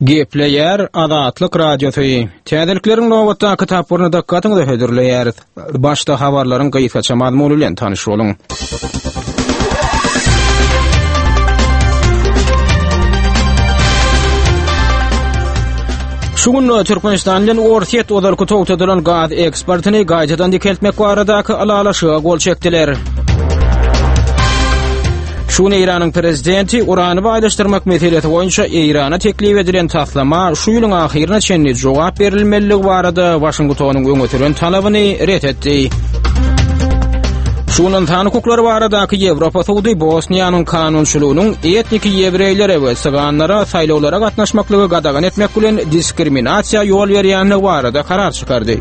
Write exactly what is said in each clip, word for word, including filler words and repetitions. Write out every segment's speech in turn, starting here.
Gepleyer Azatlyk radiosu. Täzeliklerin nowatda kitaplaryny dakkatyňyza hödürleýär. Başda habarlaryň gyýsaça mazmuny bilen tanyş boluň. Şugun Türkmenistan'dan ortiyet odarku togtadylan gaz eksportyny gaýtadan dikeltmek baradaky alalaşyga gol çekdiler. Şunu İran'ın prezidenti urany baýlaşdyrmak meselesi boýunça İran'a teklif edilen taslama şu ýylyň ahyryna çenli jogap berilmeligi barada Washingtonyň öňe talabyny ret etdi. Şunun tan hukuklary baradaky Ýewropa Suwdy Bosniýanyň kanunçylygynyň etnik ýewreýlere we syganlara saýlawlara gatnaşmaklygy gadagan etmek bilen diskriminasiýa ýol berýänligi barada karar çykardy.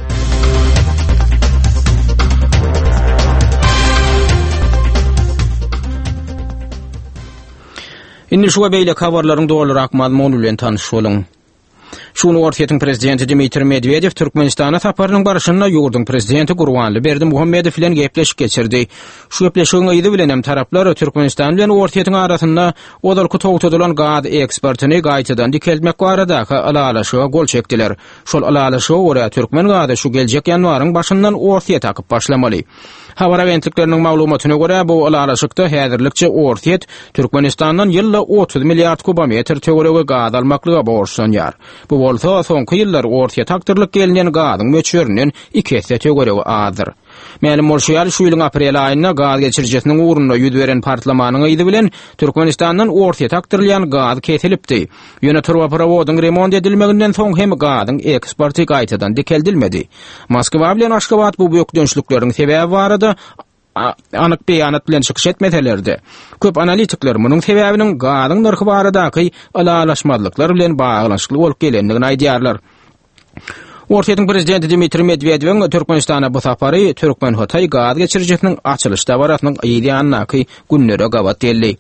Indi şu beýle habarlaryň dolarak mazmuny bilen tanyş boluň. Şunu Ortiýetiň prezidenti Dmitri Medvedev Türkmenistana saparynyň barşyna ýurdun prezidenti Gurbanly Berdimuhammedow bilen gepleşik geçirdi. Şu gepleşigiň ýyly bilen hem taraplar Türkmenistan bilen Ortiýetiň arasynda odarky togtadylan gaz eksportyny gaýtadan dikeltmek baradaky alalaşyga gol çekdiler. Şol alalaşyga görä Türkmen gazy şu geljek ýanwaryň başyndan Ortiýet akyp başlamaly. Habar agentlikleriniň maglumatyna görä bu alalaşykda häzirlikçe Ortiýet Türkmenistandan ýylda otuz milliard kubometr töwerege gaz almaklyga borçlanýar. Bu bolsa soňky ýyllar Ortiýet takdyrlyk gelinen gazyň möçberiniň iki hesse töweregi azdyr. Mälim bolşýar şu ýylyň aprel aýyna gaz geçirjesiniň uğrunda ýüz beren partlamanyň ýyly bilen Türkmenistandan Ortiýet takdyrlayan gaz kesilipdi. Ýöne turwaprowodyň remont edilmeginden soň hem gazyň eksporty gaýtadan dikeldilmedi. Moskwa bilen Aşgabat bu büýük dönüşlikleriň sebebi barada anyk beýanat bilen çykyş etmeselerdi. Köp analitikler munyň sebäbiniň gazyň narhy baradaky alalaşmazlyklar bilen baglanşykly bolup gelendigini aýdýarlar. Ortiýetiň prezidenti Dmitri Medvedewiň Türkmenistana bu sapary Türkmen Hatay gaz geçirjesiniň açylyş dabaratynyň ýylyanyny günlere gabat geldi.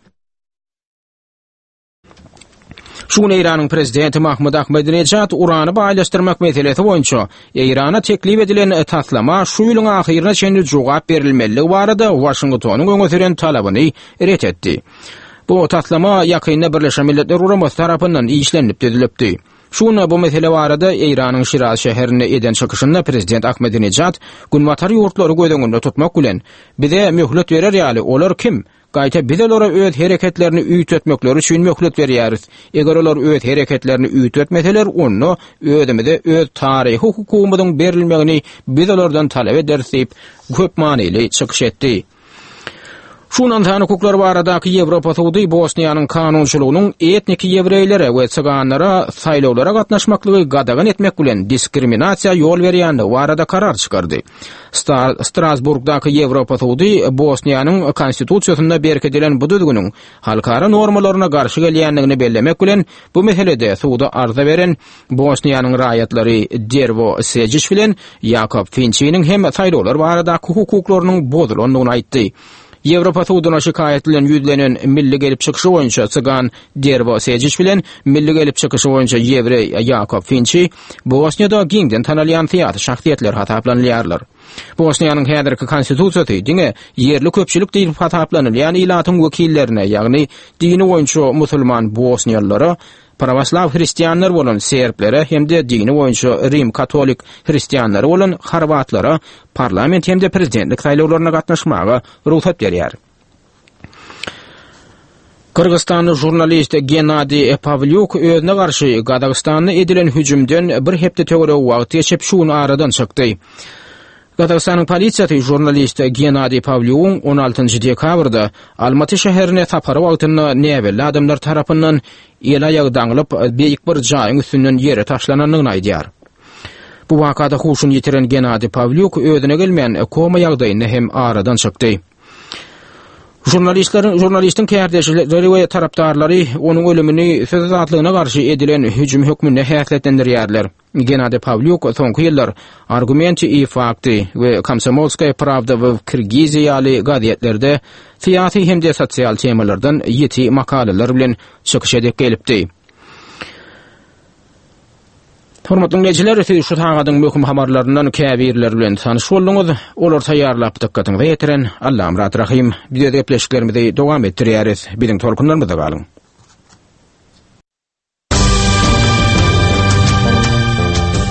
Şunu İran'ın prezidenti Mahmud Ahmadinejad urany baýlaşdyrmak meselesi boýunça İran'a teklif edilen taslama şu ýylyň ahyryna çenli jogap berilmeligi barada Washingtonyň öňe süren talabyny ret etdi. Bu taslama ýakynda Birleşen Milletler Guramasy tarapyndan işlenip düzülepdi. Şuna bu mesele barada İran'ın Şiraz şäherine eden çykyşynda prezident Ahmadinejad günwatar ýurtlary gödüňünde tutmak bilen bize möhlet berer ýaly olar kim? Gaýta biz olara öz hereketlerini üýtmetmekleri üçin möhlet berýäris. Eger olar öz hereketlerini üýtmetmeseler, onu özümizde öz taryhy hukumumyň berilmegini biz olardan talap ederiz diýip köp manyly çykyş etdi. Şundan tan hukuklary baradaky Ýewropa Suwdy Bosniýanyň kanunçylygynyň etnik ýewreýlere we syganlara saýlawlara gatnaşmaklygy gadagan etmek bilen diskriminasiýa ýol berýänligi barada karar çykardy. Strasburgdaky Ýewropa Suwdy Bosniýanyň konstitusiýasynda berkedilen bu düzgüniň halkara normalaryna garşy gelýänligini bellemek bilen bu meselede suwda arza beren Bosniýanyň raýatlary Dervo Sejic bilen Jakub Finčiň hem saýlawlar baradaky hukuklarynyň bozulandygyny aýtdy. Ýewropa Suwdyna şikaýetlen ýüzlenen milli gelip çykyşy boýunça sygan Dervo Sejic bilen milli gelip çykyşy boýunça ýewrey Jakub Finči Bosniýada giňden tanalýan syýasy şahsiýetler hataplanýarlar. Bosniýanyň häzirki konstitusiýasy diňe ýerli köpçülik diýip hataplanýan ilatyň wekillerine, ýagny dini boýunça musulman Bosniýalylara, Pravoslav hristiýanlar bolan serblere hemde dini boýunça Rim katolik hristiýanlary bolan Horwatlara parlament hemde prezidentlik saýlawlaryna gatnaşmaga ruhsat berýär. Kırgızstanlı jurnalist Gennady Pavlyuk özüne garşy Gadagystanda edilen hüjümden bir hepde töwereg wagt geçip şunu aradan çykdy. Gadagystanyň polisiýasy jurnalist Gennady Pavlyugyň on altynjy dekabrda Almaty şäherine sapary wagtynda näbelli adamlar tarapyndan el aýagy daňylyp beýik bir jaýyň üstünden ýere taşlananyny aýdýar. Bu wakada huşuny ýitiren Gennady Pavlyuk özüne gelmeýän koma ýagdaýynda hem aradan çykdy. Jurnalistlerin jurnalistin kärdeşleri we tarapdarlary onuň ölümini söz azatlygyna garşy edilen hüjüm hökmüne häsletlendirýärler. Gennady Pavlyuk soňky ýyllar Argumenty i Fakty we Komsomolskaya Pravda we Kirgiziýaly gazetlerde syýasy hemde sosial temalardan ýeti makalalar bilen çykyş edip gelipdi. Hormatly dinleyijiler, siz şu taňadyň möhüm habarlaryndan käbirler bilen tanyş bolduňyz. Olar taýýarlap dikkatiňizi ýetiren Allahym rahim. Biz gepleşiklerimizi dowam etdirýäris. Biziň tolkunlarymyzda galyň.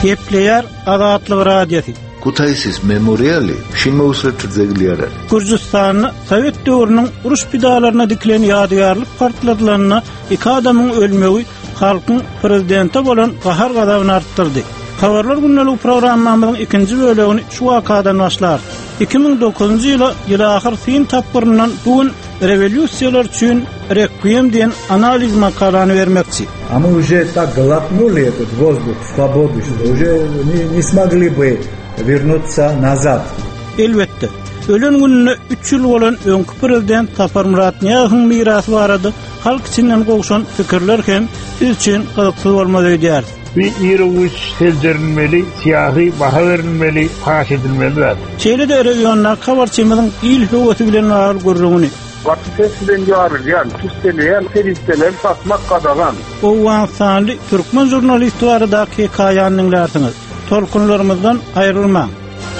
Gepleyer Azatlyk Radiosu. Kutaýsys memoriali şinmewsletdir zegilýär. Gürjistanyň Sowet döwrüniň uruş pidalaryna dikilen ýadygarlyk partladylaryna iki adamyň ölmegi halkyň prezidente bolan gahar gadabyny artdyrdy. Habarlar günlük programmamyzyň ikinji bölegini şu wakadan başlar. iki ming dokuzunji ýyla ýyl ahyr fin tapgyryndan bugün rewolýusiýalar üçin requiem diýen analiz makalany bermekçi. А мы уже так глотнули этот воздух свободы, что уже не, не смогли бы вернуться назад. Elbette. Ölen gününe üç ýyl bolan öňkü prezident Tapar Murat Niýazyň mirasy barady. Halk içinden gowşan pikirler hem biz üçin gyzykly bolmady diýär. Bir ýerimiz seldirilmeli, siýasy baha berilmeli, paş edilmeli. Çeýle de regionlar habarçymyzyň il höweti bilen aýyl görüňini. Vaktinden ýarylýan, tüstelýän, feristler satmak gadagan. O wansanly türkmen jurnalisti barada hekaýanyň lärsiniz. Tolkunlarymyzdan aýrylmaň.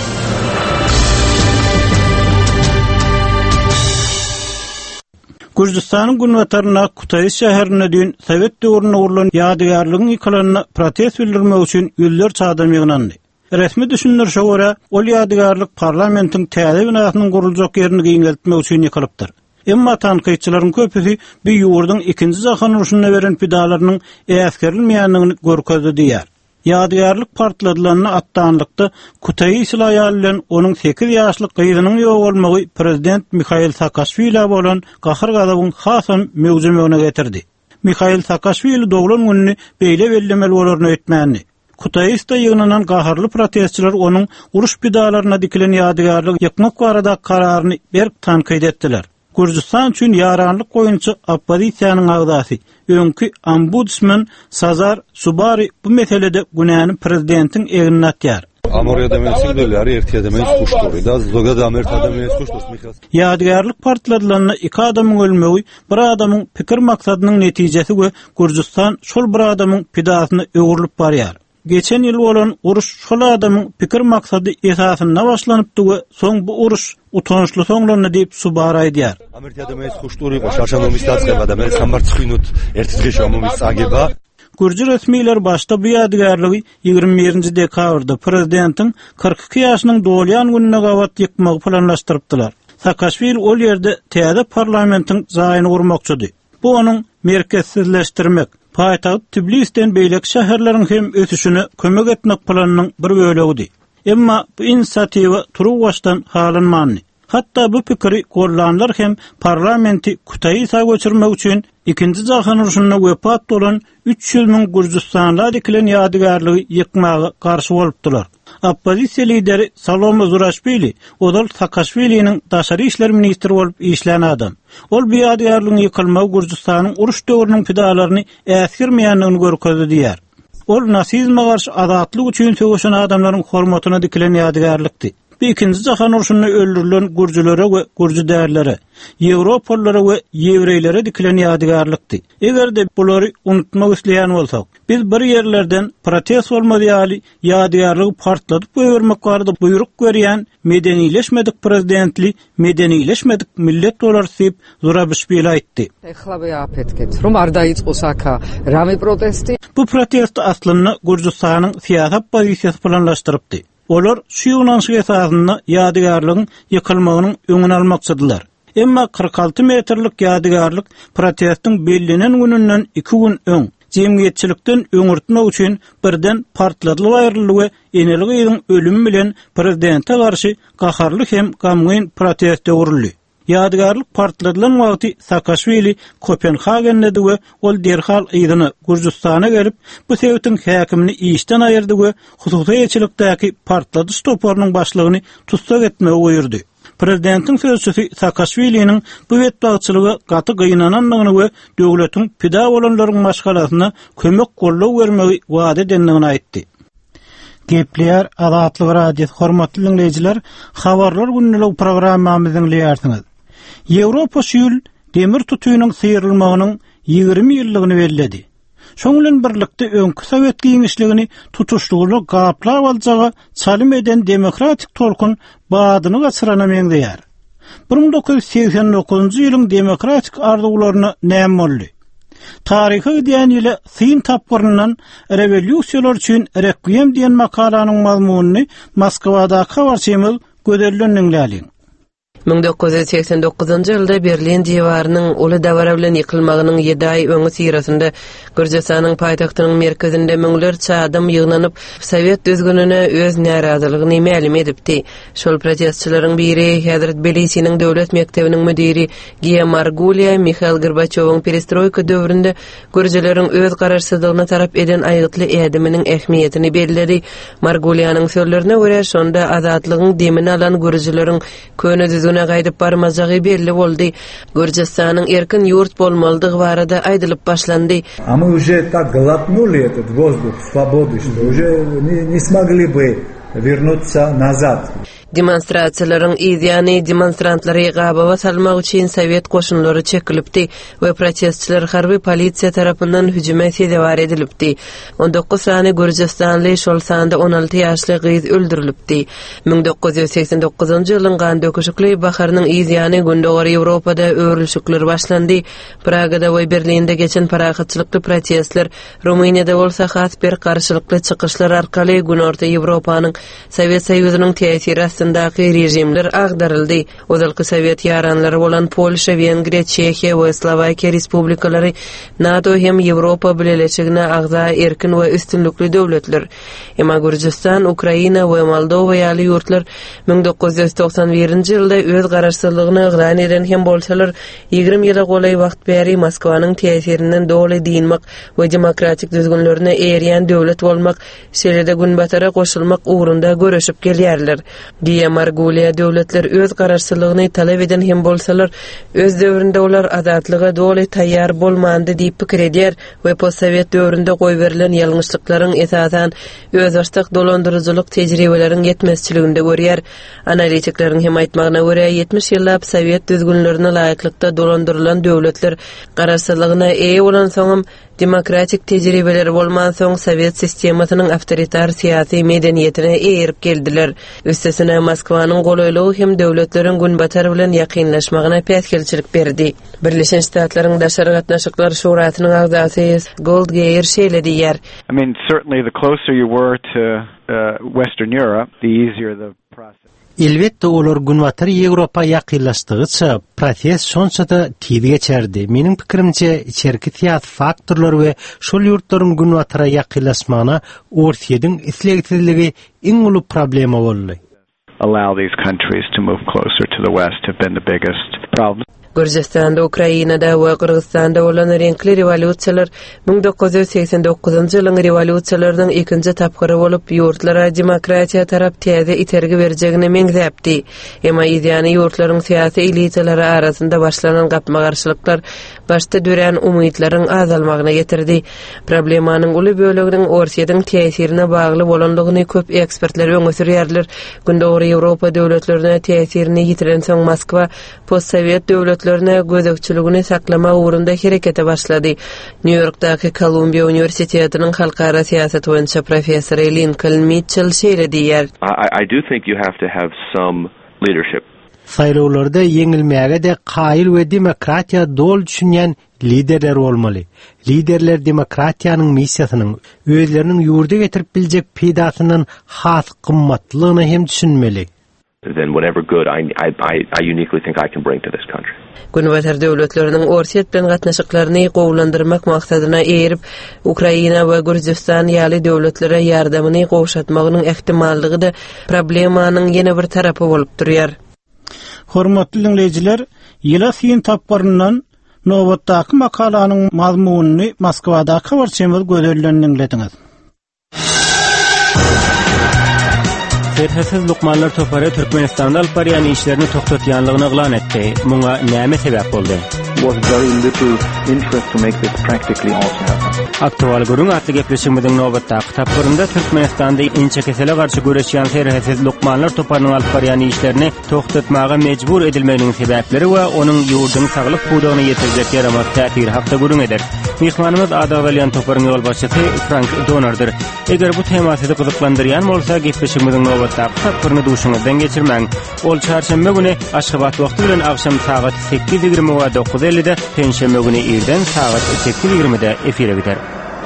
Gürjistanyň Günwataryna Kutaýy şäherine düň Sowet döwrüne urulan ýadygarlygyň ýykylynyna protest bildirmek üçin ýüzlerçe adam ýygnandy. Resmi düşünürşe görä, ol ýadygarlyk parlamentiň täze binasynyň guruljak ýerini giňeltmek üçin ýykylypdyr. Emma tanqyçylaryň köpüsi bu ýurdyň ikinji jahan uruşyna beren pidalarynyň äskerilmeýändigini görkezdi diýär. Ýadygarlyk partladylaryna atdanlykda Kutaýy Islaýal bilen onuň sekiz ýaşlyk gyzynyň ýok bolmagy prezident Mikhail Saakashvili bolan gahar gadabyň hasam möwjümegine getirdi. Mikhail Saakashvili doglan gününi beýle bellemeli bolarny ötmäni. Kutaýysta ýygnanan gaharly protestçiler onuň uruş pidalaryna dikilen ýadygarlyk ýykmak barada kararyny berk tanqyd etdiler. Gürjistan üçin ýaranlyk goýunçy oppozisiýanyň agdasy, öňkü ombudsman Sazar Subari bu meselede günäni prezidentin egine atýar. Amorya demesin döler, ertiye demeyiz kuştur. Da zoga da Amerika demeyiz kuştur. Ýadygarlyk partladylaryna iki adamyň ölmegi, bir adamyň pikir maksadynyň netijesi we Gürjistan şol bir adamyň pidasyny öwürlüp barýar. Geçen ýyl bolan uruş şol adamyň pikir maksady esasyna başlanypdy we soň bu uruş utançly soňlandy diýip Subari aýdýar. Amerika demeyiz kuştur, şarşamba mistatska demeyiz sambar çykynyt ertizge şomy sageba. Gürji resmiler başda bu ýadygarlygy ýygrimi birinji dekabrda prezidentiň kırk iki ýaşynyň dolýan gününe gawat ýykmagy planlaşdyrypdylar. Saakashvili ol ýerde täze parlamentiň zaýyny gurmakçydy. Bu onuň merkezsizleşdirmek, paýtagy Tbilisden beýlek şäherleriň hem ötüşüne kömek etmek planynyň bir bölegidi. Emma bu inisiatiwa turup başdan halynmandy. Hatta bu pikiri gollanlar hem parlamenti Kutaýysa göçürmek üçin ikinji jahan uruşyna wepat bolan üç ýüz miň Gürjistanla dikilen ýadygarlygy ýykmagy garşy bolupdylar. Oppozisiýa lideri Saloma Zurashvili, odal Saakashviliň daşary işler ministri bolup işlän adam. Ol bu ýadygarlygyň ýykylmagy Gürjistanyň uruş döwrüniň pidalaryny äsgirmeýändigini görkezdi diýär. Ol nasizme garşy azatlyk üçin söwüşen adamlaryň hormatyna dikilen ýadygarlykdy. Bir ikinji jahan uruşyna öldürilen gürjülere we gürjü därlere, Ýewropalylara we ýewreýlere dikilen ýadygarlykdy. Egerde bulary unutmak isleýän bolsak, biz bir ýerlerden protest bolmady ýaly ýadygarlygy partladyp öwürmek barada buyruk berýän medenileşmedik prezidentli, medenileşmedik millet bolar diýip Zurabishvili aýtdy. Ეხლავე აფეთქეთ, რომ არ დაიწყოს აქა რამე პროტესტი. Bu protest aslynda Gürjistanyň siýasat pozisiýasy planlaşdyrypdy. Olar şu ýygnaşyk esasyna ýadygarlygyň ýykylmagynyň öňüni almakçydylar. Emma kırk altı metrlik ýadygarlyk protestiň bellenen gününden iki gün öň jemgyýetçilikden öňürtmek üçin birden partladyp aýryldy we eneli gyzyň ölümi bilen prezidente garşy gaharly hem gamgyn protest öwrüldi. Ýadygarlyk partladylan wagty Saakashvili Kopenhagende we ol derhal ýygyny Gürjistana gelip bu sebäpden häkimini işden aýyrdy we hususy ýetçilikdäki partladyş toparynyň başlygyny tutsak etmegi goýurdy. Prezidentiň sözçüsi Saakashviliň bu wetbagçylygy gaty gynananlygyny we döwletiň pida bolanlaryň maşgalasyna kömek gollaw bermegi wada edenligini aýtdy. Gepleyer Azatlyk Radiosu hormatly dinleýijiler, habarlar günlük programmamyzyň dinleýärsiňiz. Ýewropa şuýul demir tutuýunyň syýrylmagynyň ýygrimi ýyllygyny bellädi. Şoň bilen birlikde öňkü Sowet giňişligini tutuşdurly gaplap aljagy çalym eden demokratik tolkun badyny gaçyrana meňdeýär. bir ming dokuz ýüz seksen dokuzunji ýylyň demokratik arzuwlaryna näme boldy? Tarihi diýen ýyly Sin tapgyryndan revolýusiýalar üçin Requiem diýen makalanyň mazmunyny Moskwada habarçymyl göderlendiňler. ming dokuz yüz seksen dokuzuncu ýylda Berlin diýwarynyň uly dawara bilen ýykylmagynyň ýedi aý öňü sirasynda Gürjistanyň paýtagtynyň merkezinde müňlerçe adam ýygnanyp Sowet düzgününe öz närazylygyny ma'lum edipdi. Şol protestçilaryň biri häzir Tbilisiň döwlet mektebiniň müdiri Gia Margulia Mikhail Gorbaçowyň perestroýka döwründe gürjileriň öz garaşsyzlygyna tarap eden aýgytly ädiminiň ähmiýetini bellädi. Marguliýanyň sözlerine görä şonda azatlygyň demini alan gürjileriň köne düzgün gaýdyp barmajagy belli boldy. Gürjistanyň erkin ýurt bolmalydygy barada aýdylyp başlandy. А мы уже так глотнули этот воздух свободы, что уже не, не смогли бы вернуться назад. Demonstrasiýalaryň ýa-ni demonstrantlary gabawa salmak üçin Sowet goşunlary çekilipdi we protestçiler harby polisiýa tarapyndan hüjüme sedabar edilipdi. on dokuz sany Gürjistanly şol sanda on alty ýaşly gyz öldürilipdi. ming dokuz yüz seksen dokuzuncu ýylyň gan döküşikli baharynyň ýa-ni gündogary Ýewropada öwrülşikler başlandy. Pragada we Berlinde geçen parahatçylykly protestler Rumyniýada bolsa has bir garşylykly çykyşlar arkaly gün orta Ýewropanyň Sowet Soýuzynyň täsiri astandaky rejimler agdaryldy. Ozalky Sowet ýaranlary bolan Polşa, Wengriýa, Çekiýa we Slowakiýa respublikalary NATO hem Ýewropa bileşigine agza erkin we üstünlükli döwletler. Emma Gürjistan, Ukraina we Moldowa ýaly ýurtlar ming dokuz yüz doksan birinji ýylda öz garaşsyzlygyny ýygran eden hem bolsalar ýygrimi ýyla golay wagt bäri Moskwanyň täsirinden doly diýilmek we demokratik düzgünlerine erýän döwlet bolmak, şeýle-de günbatara goşulmak ugrunda görüşip gelýärler. Diýe Margulia döwletler öz garaşsyzlygyny talap eden hem bolsalar öz döwründe olar azatlyga doly taýýar bolmandy diýip pikir edýär we post-Sowet döwründe goý berilen ýalňyşlyklaryň esasan öz başlyk dolandyrjylyk tejribeleriniň ýetmezçiliginde görýär. Analitiklerin hem aýtmagyna görä ýetmiş ýyllap Sowet düzgünlerine laýyklykda dolandyrylan döwletler garaşsyzlygyna eýe bolan soňam demokratik tejribeleri bolman soň Sowet sistemasynyň awtoritar syýasy medeniýetine eýerip geldiler. Üstesine Moskwanyň golaylygy hem döwletleriň günbatar bilen ýakynlaşmagyna päsgelçilik berdi. Birleşen Ştatlaryň daşary gatnaşyklar şurasynyň agzasy Goldgeir şeýle diýär. I mean, certainly the closer you were to uh, Western Europe, the easier the process. Elbette olar günbatar Ýewropa ýakynlaşdygyça proses şonçada tez geçerdi. Meniň pikirimçe içerki tiýat faktorlar we şol ýurtlaryň günbatara ýakynlaşmagyna ortaýydyň islegsizligi iň uly problema boldy. Allow these countries to move closer to the West have been the biggest problem. Gürjistanda, Ukrainada we Kyrgyzstanda bolan renkli revolýusiýalar ming dokuz yüz seksen dokuzuncu ýylyň revolýusiýalarynyň ikinji tapgyry bolup ýurtlara demokratiýa tarap täze itergi berjegini meňzäpdi. Emma ýa-ni ýurtlaryň syýasy elitalary arasynda başlanan gapma garşylyklar başda dören umytlaryň azalmagyna getirdi. Problemanyň uly böleginiň ortaýydyň täsirine bagly bolanlygyny köp ekspertler öňe sürýärler. Gündogry Ýewropa döwletlerine täsirini ýitiren soň Moskwa post-Sowet döwletlerine gözekçiligini saklama ugrunda herekete başlady. New Yorkdaky Columbia Universitetiniň halkara siýasat boýunça professor Lincoln Mitchell şeýle diýär. I, I do think you have to have some leadership. Saýlawlarda ýeňilmäge de qaýyl we demokratiýa dol düşünýän liderler bolmaly. Liderler demokratiýanyň missiýasynyň özleriniň ýurda getirip biljek peýdasynyň has gymmatlygyny hem düşünmeli. Then whatever good I, I, I, I uniquely think I can bring to this country. Günbatar döwletleriniň ortaýat bilen gatnaşyklaryny gowlandyrmak maksadyna eýerip Ukraina we Gürjistan ýaly döwletlere ýardamyny gowşatmagynyň ähtimallygy da problemanyň ýene bir tarapy bolup durýar. Hormatly dinleyijiler, ýyla Sin tapgyryndan nowatdaky makalanyň mazmunyny Moskwada habarçymyl göderlendiňiz. Terhesiz Lukmanlar Topary Türkmenistanda alyp barýan işlerini toktatýanlygyny eglan etdi. Muňa näme sebäp boldy? Was very little interest to make this practically also happen. Aktual görüň atly gepleşigimiziň nobatda kitaplarynda Türkmenistanda inçe kesele garşy göreşýän serhesiz lukmanlar toparnyň alyp barýan işlerini toktatmaga mejbur edilmeginiň sebäpleri we onuň ýurdun saglyk budagyny ýetirjek ýaramak täsiri hakda görüň eder. Mehmanymyz Adawalyan toparyň ýol başçysy Frank Donardyr. Eger bu tema sizi gyzyklandyrýan bolsa, gepleşigimiziň nobatda kitaplaryny duşuňyzdan geçirmäň. Ol çarşamba güni Aşgabat wagty bilen akşam saat sekiz ýigirme we dokuz elli'de, penşembe güni irden saat sekiz ýigirme'de efire gider.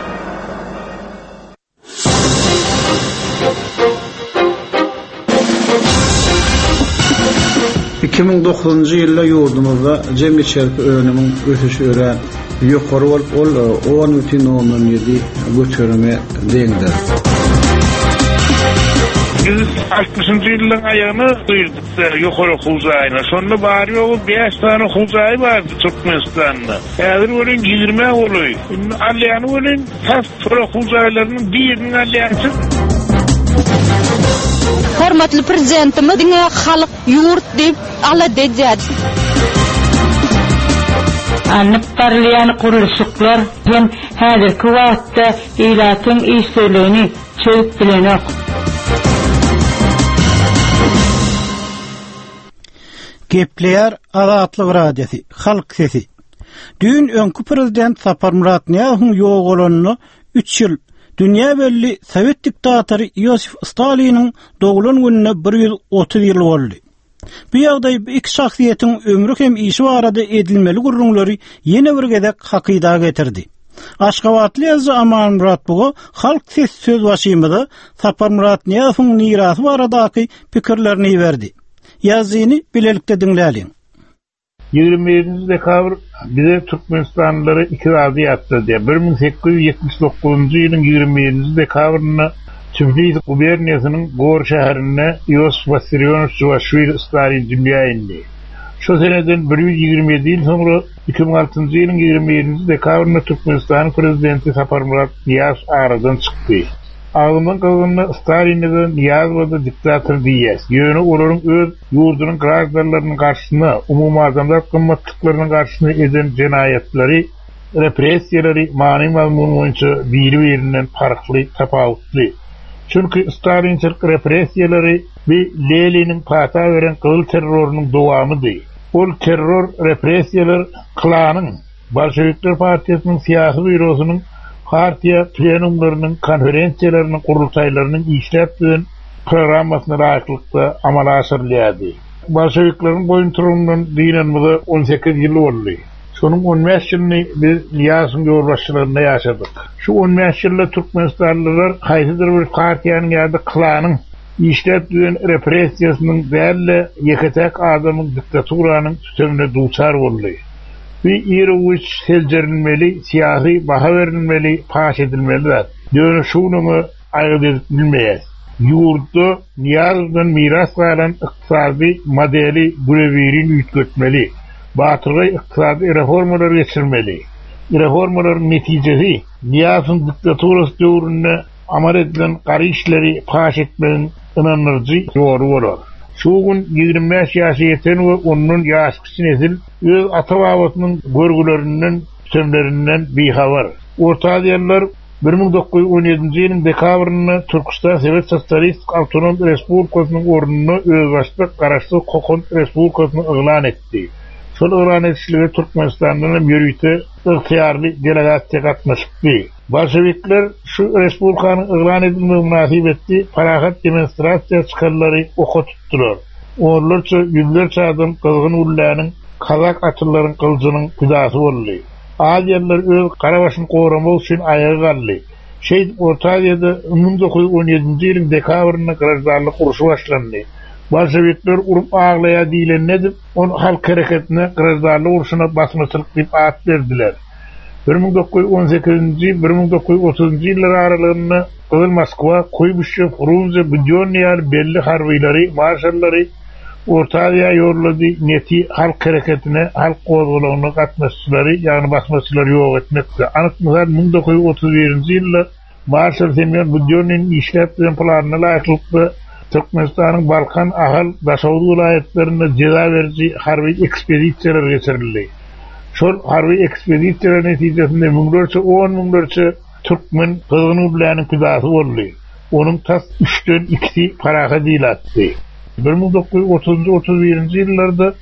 iki ming dokuzunjy ýylda ýurdumyzda jemgyýet şerpi önümiň ösüşi ören ýokary bolup ol on бүтүн ондон ýedi götürme deňdir. Biz altmışyncy ýylyň aýagyny duýduk ýokary huzaýyna. Şonda bary ýoly beş tane huzaý bardy Türkmenistanda. Häzir bolan ýygrime boluy. Alýany bolan tas huzaýlarynyň birini alýançy. Hormatly prezidentimiz diňe halyk ýurt diýip ala dejäd. Anıp barlayan kuruluşuklar hem häzirki wagtda ýylatyň işlerini çöp bilenok. Gepleýär Azatlyk radiosi, halk sesi. Dün öňkü prezident Sapar Muratniýazowyň ýok bolanyny üç ýyl dünýä belli Sowet diktatory Ýosif Staliniň doglan gününe bir ýüz otuz ýyl boldy. Bu ýagdaý iki şahsiýetiň ömrü hem işi barada edilmeli gurrunlary ýene bir gezek hakyda getirdi. Aşgabatly ýazgy Aman Muratbogo halk ses söz başymyda Sapar Muratniýazowyň nirasy baradaky pikirlerini berdi. Ýazyny bilelikde dinläliň. ýygrime ýedinji dekabr bize Türkmenistanlary iki razy ýatdy. bir ming sekiz ýüz ýetmiş dokuzunjy ýylyň ýygrime ýedinji dekabrynda Tbilisi guberniýasynyň Gor şäherine Ýosif Vissarionowyç Juvashvili Stalin dünýäinde. Şo seneden bir ýüz ýygrime ýedi ýyl soňra iki ming altynjy ýylyň ýygrime ýedinji dekabrynda Türkmenistan prezidenti Sapar Muratniýazow aradan çykdy. Ağlymyň gyzyny Stalin'den ýazmady diktator diýýär. Ýöne olaryň öz ýurdunyň garaşdalarynyň garşysyna, umumy adamlar gymmatlyklarynyň garşysyna eden jenaýetleri, repressiýaleri many mazmun boýunça biri-birinden farkly, tapawutly. Çünki Stalinçilik repressiýaleri we Leniniň pata beren gyl terrorunyň dowamydy. Ol terror repressiýalar klanyň, Bolşewikler partiýasynyň syýasy bürosynyň partiýa plenumlarynyň, konferensiýalarynyň, gurultaýlarynyň işläpdiren programmasyna raýatlykda amala aşyrylýardy. Bolşewikleriň boýunturundan diýenmede on sekiz ýyl boldy. Şonuň on beş ýylyny biz ýaşyň ýolbaşçylaryna ýaşadyk. Şu on beş ýylda Türkmenistanlylar haýsydyr bir partiýanyň ýa-da klanyň işläpdiren repressiýasynyň bäli ýeketek adamyň diktaturanyň tütemine duçar boldy. Bir ýeri seljerilmeli, siýasy baha berilmeli, paş edilmelidir. Döne şunumy aýyp bilmeýär. Ýurtda ýazdan miras galan ykdysady modeli gürebirin ýetgetmeli. Batyrgy ykdysady reformalar geçirmeli. Reformalar netijesi ýasyň diktaturasy döwründe amal edilen gary işleri paş etmeliň ynanyrjy ýoly bolar. Şu gün ýygrime beş ýaşa ýeten we onuň ýaşky nesil öz ata-babasynyň görgülerinden, sömlerinden bihabar. Orta Aziýalylar bir ming dokuz ýüz on ýedinji ýylyň dekabrynda Türkistan Sowet Sosialistik Awtonom Respublikasynyň ornuny özbaşlyk garaşly Kokon Respublikasyny elan etdi. Şol elan etişlige Türkmenistandan ýürüýte ygtyýarly delegasiýa gatnaşdy. Bolşewikler şu respublikanyň elan edilmegi münasibetli parahat demonstrasiýa çykarlary oka tutdular. Onlarça ýüzlerçe adam kızgın ullanyň kazak atylaryň kılıjynyň güdasy boldy. Aziýalylar öz Karabaşyny goramak üçin aýaga galdy. Şeýle Orta Aziýada bir ming dokuz ýüz on ýedinji ýylyň dekabrynda garaşdarlyk uruşy başlandy. Bolşewikler urup aglaýa diýilende on halk hereketine garaşdarlyk uruşyna basmaçylyk diýip at berdiler. bir ming dokuz ýüz on sekizinji bir ming dokuz ýüz otuzunjy ýyllar aralygynda Kızıl Moskwa, Kuybuşev, Frunze, Budёnnyar belli harbiýlary, marşallary Orta Aziýa ýorlady neti halk hereketine, halk gozgulagyna gatnaşçylary, ýagny basmaçylary ýok etmekde. Anyk mysal bir ming dokuz ýüz otuz birinji ýylda Marşal Semyon Budёnnyň işläpdiren planyna laýyklykda Türkmenistanyň Balkan, Ahal, Daşawdy vilayetlerinde jeza berýän harby ekspedisiýalar geçirildi. Şol harby ekspedisiýalar netijesinde müňlerçe on müňlerçe Türkmen kızını bilen kızası oldu. Onun tas üçten ikisi paraha dilattı. bir bin dokuz yüz otuz otuz birinci yıllarda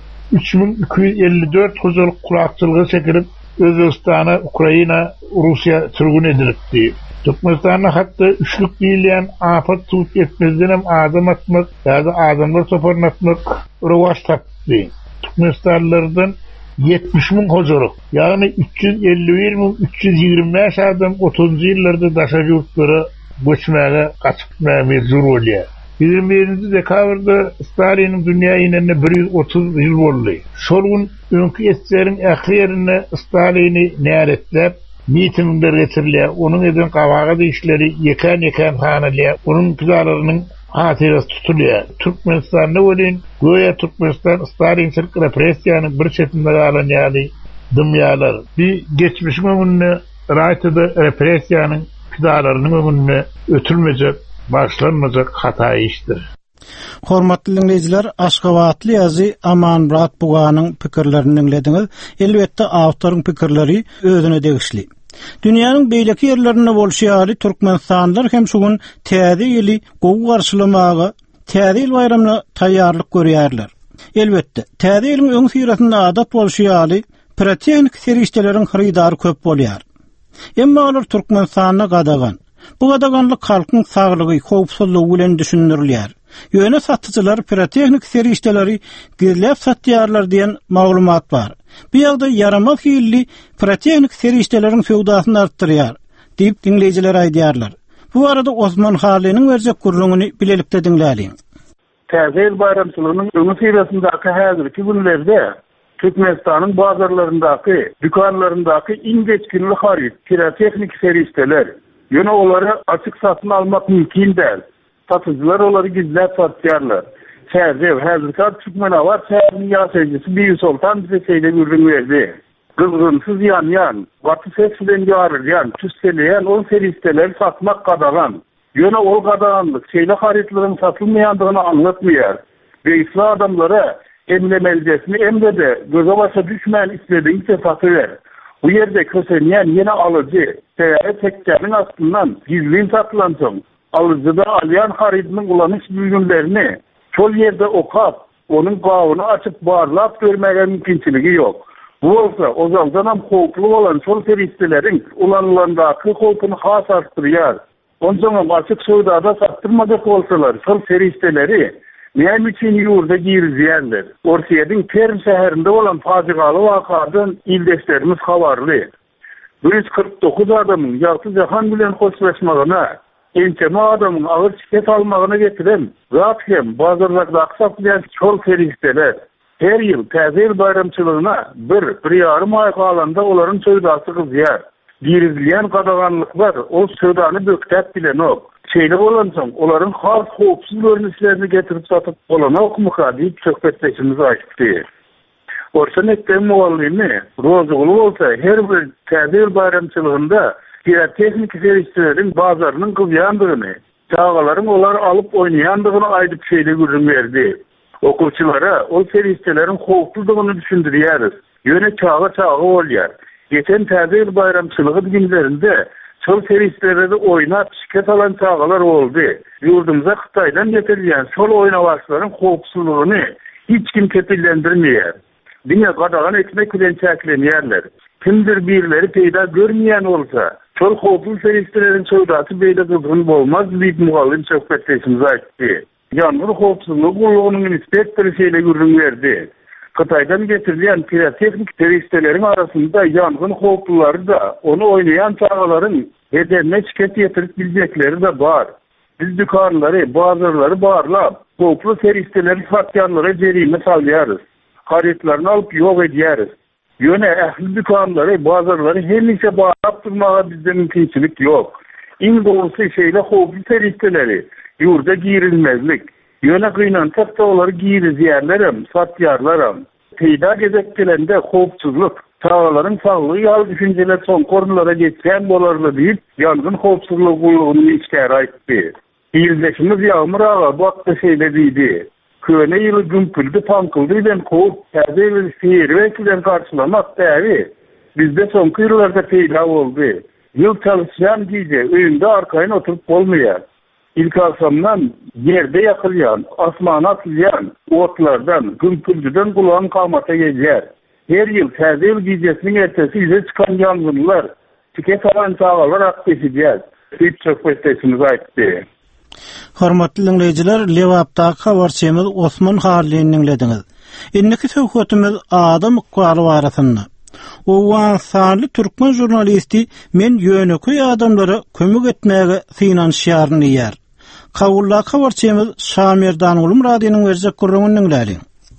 üç bin iki yüz elli dört hocalık kulakçılığı çekilip Özbekistan'a, Ukrayna, Rusya sürgün edilipti. Türkmenistan'a hatta üçlük değilen afet tut etmezden hem adam atmak ya da adamlar soparın atmak rövaş taktı. Türkmenistanlılardan yetmiş bin hocalık yani üç yüz elli bir bin üç yüz yirmi beş adam otuzuncu yıllarda daşacı yurtlara göçmeye kaçıpmaya mecbur oluyor. yigirmi birinci dekabrda Stalin'in dünya inenine bir yüz otuz yıl oldu. Şolgun önkü etserin ahirine Stalin'i neyaretlep, mitingler getirilýär. Onun eden gawaga işleri yekan yekan hanalýar. Onun pizalarının hatırası tutulýar. Türkmenistan'da bolin, goýa Türkmenistan Stalin çyrk repressiýanyň bir çetinde galan ýaly dymýalar. Bir geçmişin öňünde raýatyda repressiýanyň pizalarynyň öňünde ötülmejek, başlanmajak hata işdir. Hormatly dinleýijiler, Aşgabatly ýazy Aman Murat Buganyň pikirlerini dinlediňiz. Elbetde awtoryň pikirleri özüne degişli. Dünýäniň beýleki ýerlerinde bolşýary Türkmenistanlylar hem şugun täze ýyly gowy garşylamaga, täze ýyl bayramyna taýýarlyk görýärler. Elbetde, täze ýylyň öň sirasynda adat bolşýary pirotehnik serişdeleriň hyryjdary köp bolýar. Emma olar Türkmenistanyna gadagan. Bu gadaganlyk halkyň saglygy, howpsuzlygy bilen düşündirilýär. Ýöne satyjylar pirotehnik serişdeleri gizläp satýarlar diýen maglumat bar. Bu ýagda yaramaz hilli pirotehnik serişdeleriň sowdasyny artdyrýar diýip dinleýijiler aýdýarlar. Bu arada Osman Halynyň berjek gurrungyny bilelikde dinläýin. Täze bayramçylygynyň öňü sirasyndaky häzirki günlerde Türkmenistanyň bazarlaryndaky, dükanlaryndaky ingeçkinli harit, pirotehnik serişdeler ýöne olary açyk satyn almak mümkin däl. Satyjylar olary gizläp satýarlar. Täze häzirki Türkmena var, täze ýaşaýjysy bir sultan bize seýle gürrüň berdi. Gızgınsyz ýan-ýan, waty ses bilen ýarylýan, tüsselýän ol serişdeler satmak gadagan. Ýöne ol gadaganlyk seýle haritlaryň satylmaýandygyny anlatmaýar. Ve isla adamlara emlemeljesini emlede, göze başa düşmän istediğinse satyber. Bu yerde kösenýän ýene alyjy, täze tekkäniň astyndan gizlin satylan soň, alyjyda alýan haritynyň ulanyş bilgilerini şol ýerde okap, onun gawyny açyp barlap görmäge mümkinçiligi ýok. Bu bolsa, o zaldan hem howply bolan şol serişdeleriň ulanýandaky howpuny has artdyrýar. Ondan açyk sowdada sattyrmajak bolsalar, şol serişdeleri näme üçin ýurda girizýärler? Orsiýadyň Perm şäherinde bolan fajigaly wakadan ildeşlerimiz habarly. bir yüz kırk dokuz adamyň ýagty jahan bilen hoşlaşmagyna, ençeme adamyň agyr şiket almagyna getiren zat hem bazarlarda aksap bilen şol serişdeler. Her ýyl täze bayramçylygyna bir bir ýarym ay galanda olaryň söýdasy gyzýar. Girizilýän gadaganlyklar o söýdany böktäp bilen ok. Şeýle bolan soň olaryň has howpsuz görnüşlerini getirip satyp bolan okmuka diýip söhbetleşimiz açdy. Orsan etden muallimni rozugly bolsa her bir täze bayramçylygynda pirotehnik serişdeleriň bazarynyň gyzýandygyny, çağalaryň olar alyp oýnaýandygyny aýdyp şeýle gürrüň berdi. Okuwçylara ol serişdeleriň howpsuzlygyny düşündirýäris. Ýöne çağa çağa bolýar. Geçen täze bayramçylygy günlerinde şol serişdelerde oýnap şiket alan çağalar boldy. Ýurdumyza Hytaýdan getirilýän şol oýnawaçlaryň howpsuzlygyny hiç kim kepillendirmeýär. Diňe gadagan etmek bilen çäklenýärler. Kimdir birleri peýda görmeýän bolsa, şol howpsuz serişdeleriň söýdasy beýle gyzgyn bolmaz diýip mugallim söhbetleşimiz aýtdy. Ýangy howpsuzlyk gurulunyň inspektory şeýle gürrüň berdi. Hytaýdan getirilýän pirotehnik serişdeleriň arasynda ýangyn howplulary da, onu oýnaýan çağalaryň hedefine şiket ýetirip biljekleri de bar. Biz dükanlary, bazarlary barlap, howplu serişdeleri satýanlara jerime salýarys. Haritlaryny alyp ýok edýäris. Ýöne ähli dükanlary, bazarlary hemmiňe barlap durmaga bizde mümkinçilik ýok. Iň dogusy şeýle howplu serişdeleri ýurda girilmezlik. Ýöne gynansak da olary girizýärlerim, satýarlaram. Peýda gezek gelende howpsuzlyk, çağalaryň saglygy ýaly düşünjeler soň korunlara geçen bolarly diýip, ýangyn howpsuzlygy gullugyny içkäri aýtdy. Ýyldaşymyz Ýagmyr aga bu hakda şeýle diýdi. Köne ýyly gümpüldi, pankyldy bilen howp, täze bir serwek bilen garşylamak däbi bizde soňky ýyllarda peýda boldy. Yıl çalışan giyce öýünde arkaýyn oturup bolmaýar. İlk akşamdan yerde yakılyan, asmana atılyan, otlardan, gümküldüden kulağın kamata gelýär. Her yıl täze ýyl giyjesiniň ertesi ýüze çykan ýangynlar, tike salan çağalar akbeşidýär. Hiç çok bestesiniz aýtdy. Hormatly dinleýijiler, Lewapdaky habarçymyz Osman Harlyny dinlediňiz. Inniki söhbetimiz adam ykbaly barasynda. Owganstanly türkmen jurnalisti men ýöneköy adamlara kömek etmäge finansiýaryny ýer. Kawulla habarçymyz Şamir Danulum radiosynyň berjek gurrungyny dinläýin.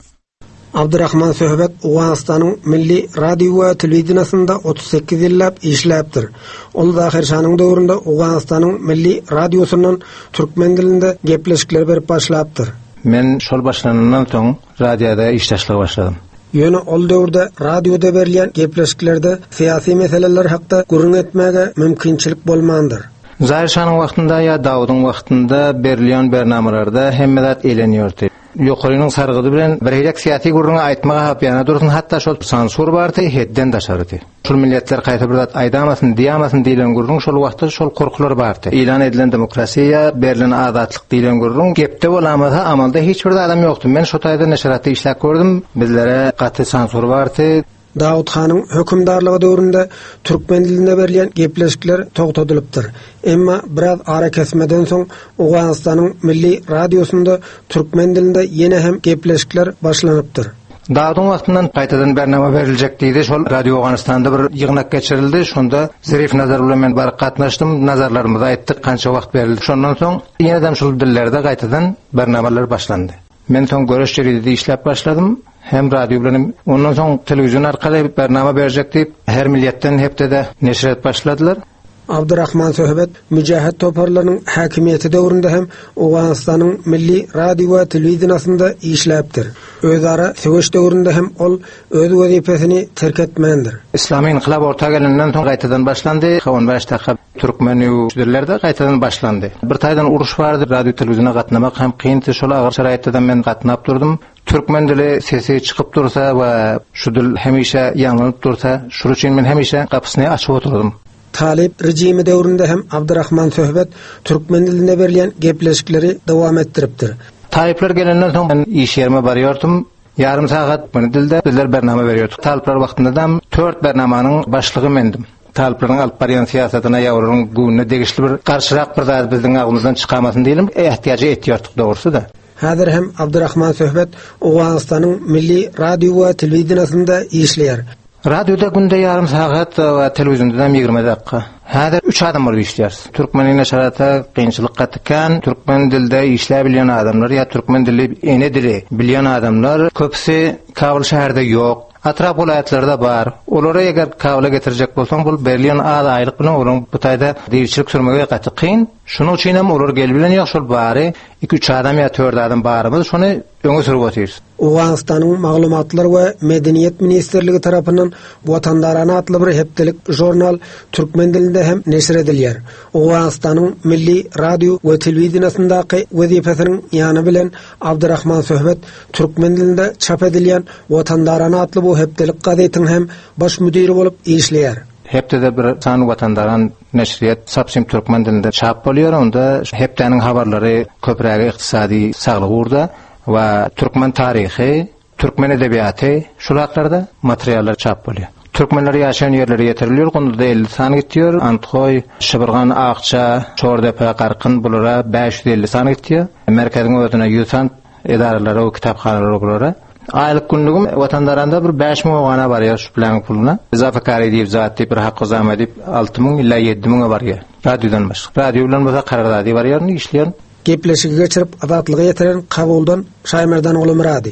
Abdurrahman Söhbet Owganstanyň Milli Radio we Telewizionyny otuz sekiz ýyllap işläpdir. Ol zahir şanyň döwründe Owganstanyň Milli Radiosynyň türkmen dilinde gepleşikler berip başlapdyr. Men şol başlanandan soň radioda işleşlik başladym. Ýöne ol döwürde radioda berilýän gepleşiklerde syýasy meseleler hakda gurrun etmäge mümkinçilik bolmandyr. Zahir şanyň wagtynda ýa Dawudyň wagtynda berilýän bernamalarda hemme zat elenýärdi. Ýokarynyň sargydy bilen bir hilek syýasy gurruňa aýtmaga hapýana dursun, hatda şol sansur bardy, hedden daşardy. Şol milletler gaýta bir zat aýdamasyn, diýamasyn diýilen gurruň şol wagtda şol korkular bardy. Elan edilen demokrasiýa, berilen azatlyk diýilen gurruň gepde bolamasa, amalda hiç bir adam ýokdy. Men şo taýda neşratda işläp gördüm. Bizlere gaty sansur bardy. Dawud Hanyň hökümdarlygy döwründe türkmen dilinde berilýän gepleşikler togtadylypdyr. Emma biraz ara kesmeden soň Owganstanyň Milli Radiosynda türkmen dilinde ýene hem gepleşikler başlanypdyr. Dawudyň wagtyndan gaýtadan bernama beriljek diýdi. Şol Radio Owganstanda bir ýygnak geçirildi. Şonda Zerif Nazar bilen men bar gatnaşdym. Nazarlarymyzy aýtdyk, kança wagt berildi. Şondan soň ýene-de şol dillerde gaýtadan bernamalar başlandy. Men soň görüş ýerinde işläp başladym. Hem radio bilen ondan soň telewizyon arkaly bernama berjek diýip her milletden hepde de neşret başladylar. Abdurrahman Söhbet müjahid toparlarynyň hakimiýeti döwründe hem Owganstanyň Milli Radio we Telewizionyny işläpdir. Özara söwüş döwründe hem ol öz wezipesini terk etmendir. Islamy inqilab orta gelenden soň gaýtadan başlandy. on beş dakika türkmen ýurtlerde gaýtadan başlandy. Bir taýdan uruş bardy, radio telewiziona gatnamak hem kynty, şol agyr şaraýatda men gatnap durdum. Türkmen dili sesi çıkıp dursa we şu dil hemişe ýangylyp dursa, şuň üçin men hemişe gapysyny açyp oturdum. Talip rejimi döwründe hem Abdurrahman Söhbet türkmen dilinde berilýän gepleşikleri dowam etdiripdir. Talipler gelenden soň men iş ýerime barýardym. Yarım saat bu dilde bizler bernama berýärdik. Talipler wagtynda da dört bernamanyň başlygy mendim. Taliplerin alyp barýan siýasatyna ýawruň güňüne degişli bir garşyrak bir zat bizden agymyzdan çykamasyn diýelim, ehtiýaja etýärdik dogrusu da. Häzir hem Abdurrahman Söhbet Owganstanyň Milli Radio we Telewizionyny işleýär. Radioda günde yarım saat we telewizionyda ýygrime dakika. Häzir üç adam bolup işleýär. Türkmen neşrata kynçylyk gatykkan, türkmen dilde işläp bilýän adamlar ýa türkmen dili ene dili bilýän adamlar köpsi Kabul şäherinde ýok. Atrap welaýatlarda bar. Olara eger kabula getirjek bolsaň, bul berilýän az aýlyk bilen olaryň bu taýda diýilçilik sürmege gaty kyn. Şunuň üçin hem olar gelip bilen ýok, şol bary iki üç adam ýa dört adam barymyz, şonu öňe sürüp otyr. Owganstanyň maglumatlar we medeniýet ministrligi tarapyndan Watandarana atly bir hepdelik jurnal türkmen dilinde hem neşr edilýär. Owganstanyň Milli Radio we Telewizionyny wezipesiniň ýany bilen Abdurrahman Söhbet türkmen dilinde çap edilýän Watandarana atly bu hepdelik gazetyň hem baş müdiri bolup işleýär. Hepde de bir san Watandaran neşriyat sapsim türkmen dilinde çap bolýar, onda hepdeniň habarlary köprägi ykdysady saglyk urda we türkmen tarihi, türkmen edebiýaty şulatlarda materiallar çap bolýar. Türkmenler ýaşaýan ýerlere getirilýär, onda da elli san gitýär. Antkoy, Şybyrgan, Akça, Çordepe, Garkyn bulara beş yüz elli san gitýär. Merkeziň özüne yüz san edaralary we kitapxanalar olara. Aylyk günlügüm Watandaranda bir beş miň ogana barýar şu bilen puluna. Izafa kary diýip zat diýip bir hakky zam edip alty miň illa ýedi miň barýar. Radiodan başga. Radio bilen bolsa kararady barýar, işleýär. Gepleşigi geçirip azatlygy ýetiren Kabuldan Şaýmerdan oly Murady.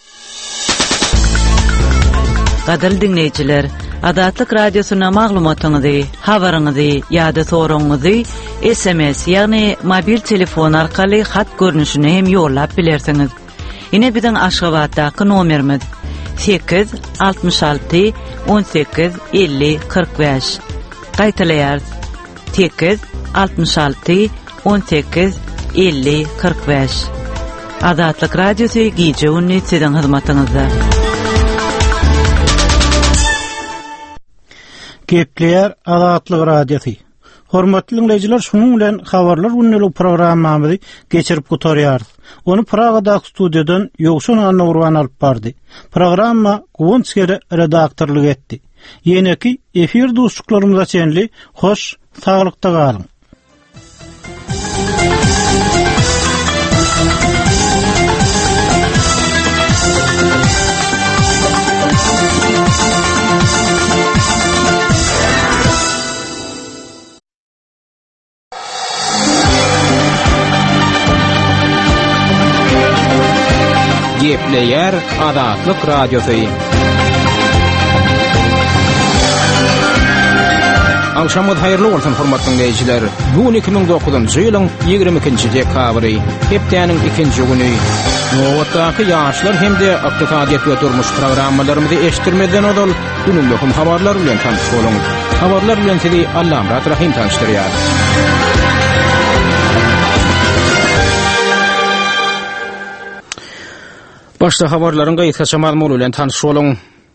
Gadal dinleyijiler, Adatlyk radiosyna maglumatyňyzy, habaryňyzy ýa-da soragyňyzy S M S ýagny mobil telefon arkaly hat görnüşine hem ýollap bilersiňiz. Ine biziň Aşgabatdaky nomerimiz sekiz altmış alty on sekiz elli kırk beş. Gaýtalaýar sekiz altmış alty on sekiz elli kırk beş. Adatlyk radiosy gije ünni siziň hyzmatyňyzda. Gepleýär Azatlyk radiosu. Hormatly dinleyijiler, şunuň bilen habarlar günnelik programmamyzy geçirip gutarýar. Onu Pragadaky studiýadan Ýogşan Anna alyp bardy. Programma Gunskere redaktorlyk etdi. Ýene-ki efir dostluklarymyza çenli hoş, saglykda galyň. Gepleýär Azatlyk radiosu. Akşamyz haýyrly bolsun hormatly dinleyijiler. Bu iki ming dokuzunçy ýylyň ýygrimi ikinji dekabry, hepdeniň ikinji güni. Nowatdaky ýaşlar hemde ykdysadyýet we durmuş programmalarymyzy eşitdirmeden odal günün möhüm habarlar bilen tanış boluň. Habarlar bilen sizi Allamrat Rahim tanışdyrýar. Başta habarlaryň gaýtgaça mazmuny bilen tanış boluň.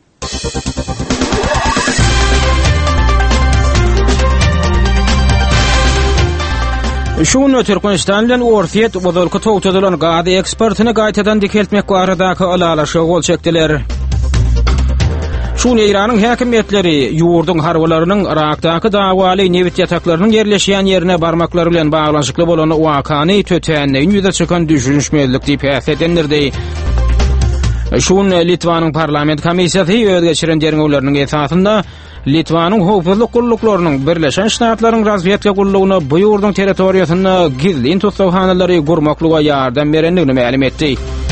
Şunu Türkmenistan bilen ortiýet bozulky togtadylan gady ekspertini gaýtadan dikeltmek baradaky alalaşy gol çekdiler. Şunu Iranyň häkimetleri ýurdun harwalarynyň Irakdaky dawaly newit ýataklarynyň ýerleşýän ýerine barmaklary bilen baglanşykly bolan wakany tötenliň ýüze çykan düşünşmezlik diýip häsiýetlendirdi. Şunu Litvanyň parlament komissiýasy öýde geçiren derňewleriniň esasynda Litvanyň howpsuzlyk gulluklarının Birleşen Ştatlaryň razwiýetka gullugyna bu ýurdun territoriýasyna gizli tutawhanalary gurmaklyga ýardam berendigini ma'lum etdi.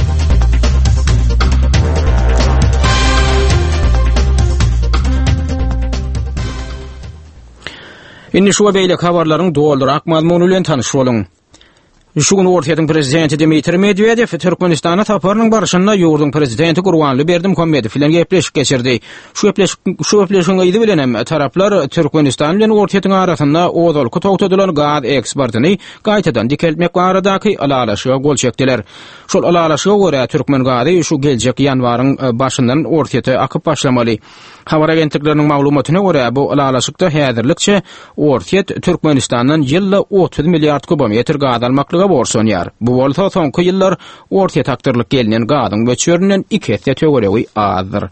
Indi şu beýle habarlaryň doldurak mazmuny bilen tanış boluň. Şu gün Ortaýatyň prezidenti Dmitri Medvedev Türkmenistana taparynyň barşyna ýurdun prezidenti Gurbanly Berdimuhammedow bilen gepleşik geçirdi. Şu gepleşik şu gepleşiň ýyly bilen hem taraplar Türkmenistan bilen Ortaýatyň arasynda ozalky togtadylan gaz eksportyny gaýtadan dikeltmek baradaky alalaşyga gol çekdiler. Şol alalaşyga görä Türkmen gazy şu geljek ýanwaryň başyndan Ortaýata akyp başlamaly. Habar agentlikleriniň maglumatyna görä bu alalaşykda häzirlikçe Ortaýat Türkmenistandan ýylda otuz milliard kubometr gaz almaklyga borçlanýar. Bu bolsa soňky ýyllar Ortaýa takdyrlyk gelinen gazyň göçürinden iki hesse töwereği azdyr.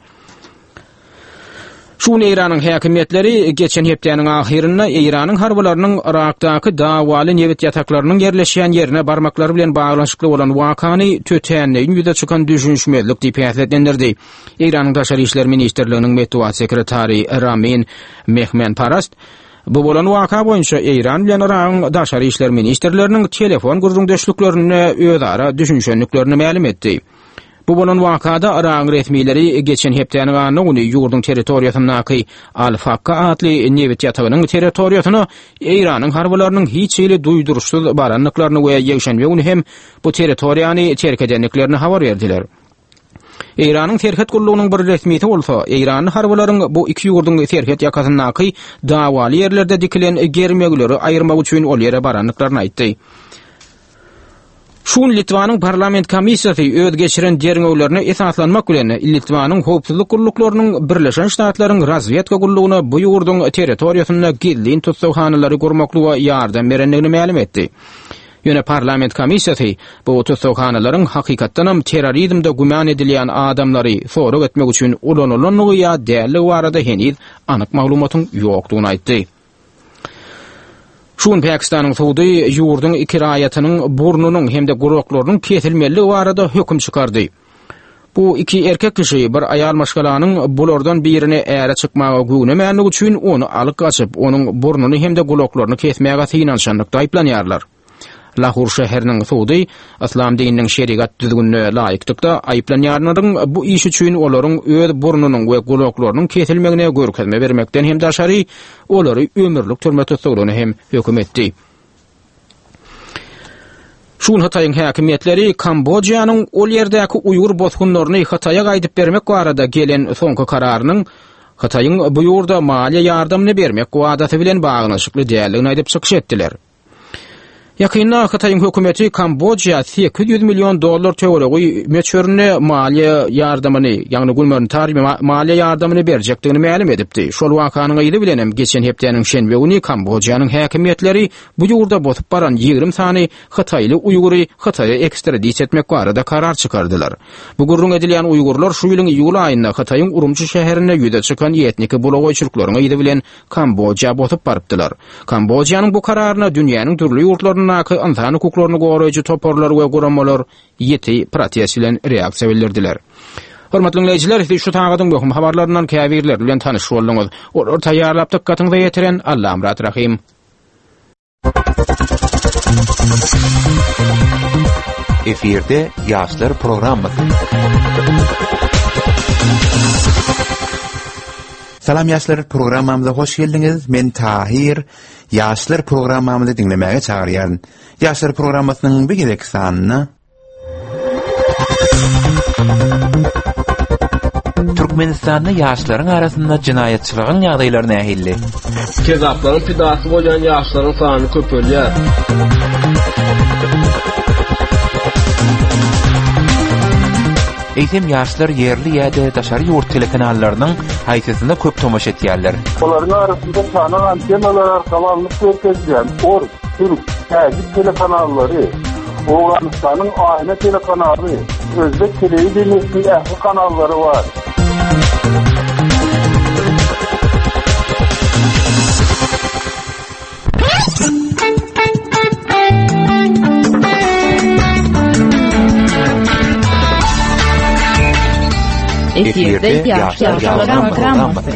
Şunu Iranyň häkimetleri geçen hepdeniň ahyrynda Iranyň harbalarynyň Irakdaky dawaly newit ýataklarynyň ýerleşýän ýerine barmaklary bilen baglanşykly bolan wakany tötenliň ýüze çykan düşünşmezlik diýip häsiýetlendirdi. Iranyň Daşary işler ministrliginiň medeniýet sekretary Ramin Mehmenparast bu bolan waka boýunça Iran bilen Iranyň Daşary işler ministrleriniň telefon gurrundaşlyklarynda özara düşünşenliklerini ma'lum etdi. Bu bolan wakada Iran resmileri geçen hepdeniň anyny ýurdun territoriýasyndaky Al-Fakka adly newit ýatagynyň territoriýasyna Iranyň harbalarynyň hiç ýyly duýduruşsuz baranlyklaryny we ýeşenme ony hem bu territoriýany terk edenliklerini habar berdiler. Iranyň terket gullugynyň bir resmiýeti bolsa, Iranyň harbalaryň bu iki ýurdun terket ýakasyndaky dawaly ýerlerde dikilen germegleri aýyrmak üçin ol ýere baranlyklaryny aýtdy. Şun Litvanyň parlament komissiýasy öýde geçiren derňewlerini esaslanmak bilen Litvanyň howpsuzlyk gulluklarının Birleşen Ştatlaryň razwiýetka gullugyna bu ýurdun territoriýasyna gizli tutawhanalary gurmaklyga ýardam berendigini ma'lum etdi. Ýöne parlament komissiýasy bu tutawhanalaryň hakykatdanam terrorizmde guman edilýän adamlary sorak etmek üçin ulanylanyny ýa däli barada heniz anyk maglumatyň ýokdugyny aýtdy. Şun Pakistanyň sudy ýurdun ikirayatynyň burnunyň hemde guruklarynyň kesilmeligi barada hökm çykardy. Bu iki erkek kişi bir ayal maşgalanyň bulardan birine äre çykmagy güwnemänlik üçin onu alyp gaçyp onuň burnuny hemde guruklaryny kesmäge synanşanlykda aýplanýarlar. Lahor şäheriniň sudy Islam dininiň şeriat düzgünlüğe laýyklykda aýplanýarlaryň bu iş üçin olaryň öz burnunyň we gulaklarynyň kesilmegine görkezme bermekden hem daşary olary ömürlük türme tutulgyny hem hökm etdi. Şun Hataýyň häkimetleri Kambodjanyň ol ýerdäki Uýgur bozgunlaryny Hataýa gaýdyp bermek barada gelen soňky kararynyň Hataýyň bu ýurda maliýe ýardamny bermek wadaty bilen baglanşykly däldigini aýdyp çykyş etdiler. Yakynda Hitaýyň hökümeti Kambodja sekiz yüz milyon dollar töwereği meçörüne maliye yardymyny, ýagny gülmörün tarihi maliye yardymyny berjekdigini ma'lum edipdi. Şol wakanyň ýyly bilen hem geçen hepdeniň şenbe güni Kambodjanyň häkimetleri bu ýurda botup baran ýygrimi sany Hitaýly Uýgury Hitaýa ekstradisiýa etmek barada karar çykardylar. Bu gurrun edilýän Uýgurlar şu ýylyň iýul aýynda Hitaýyň Urumçy şäherine ýüze çykan etniki bulagoýçylyklaryň ýyly bilen Kambodja botup barypdylar. Kambodjanyň bu kararyna dünýäniň türli ýurtlarynyň insan hukuklaryny goraýjy toporlar we guramalar ýeti protest bilen reaksiýa bildirdiler. Hormatly dinleýijiler, şu taýgadyň möhüm habarlaryndan käbirler bilen tanyş bolduňyz. Olar taýýarlap dykkatyňyza ýetiren Allah amrat rahim. Eferde ýaşlar programmasy. Salam ýaşlar, programmamyza hoş geldiňiz. Men Tahir. Ýaşlar programmamyzy dinlemäge çagyrýan. Ýaşlar programmasynyň bigideki sanyny Türkmenistanda ýaşlaryň arasynda jinaýatçylygyň ýagdaýlary nähilli. Kezaplaryň pidasy bolýan ýaşlaryň sany köpelýär. Eýsem ýaşlar ýerli ýa-da daşary ýurt telekanallarynyň haýsysyna köp tomaş etýärler. Olaryň arasynda sany antenalar arkaly görkezýän or, türk, täze telekanallary, Oğlanistanyň aýna telekanaly, Özbek telewizionynyň ähli kanallary bar. Eferde ýaşlar programmasy.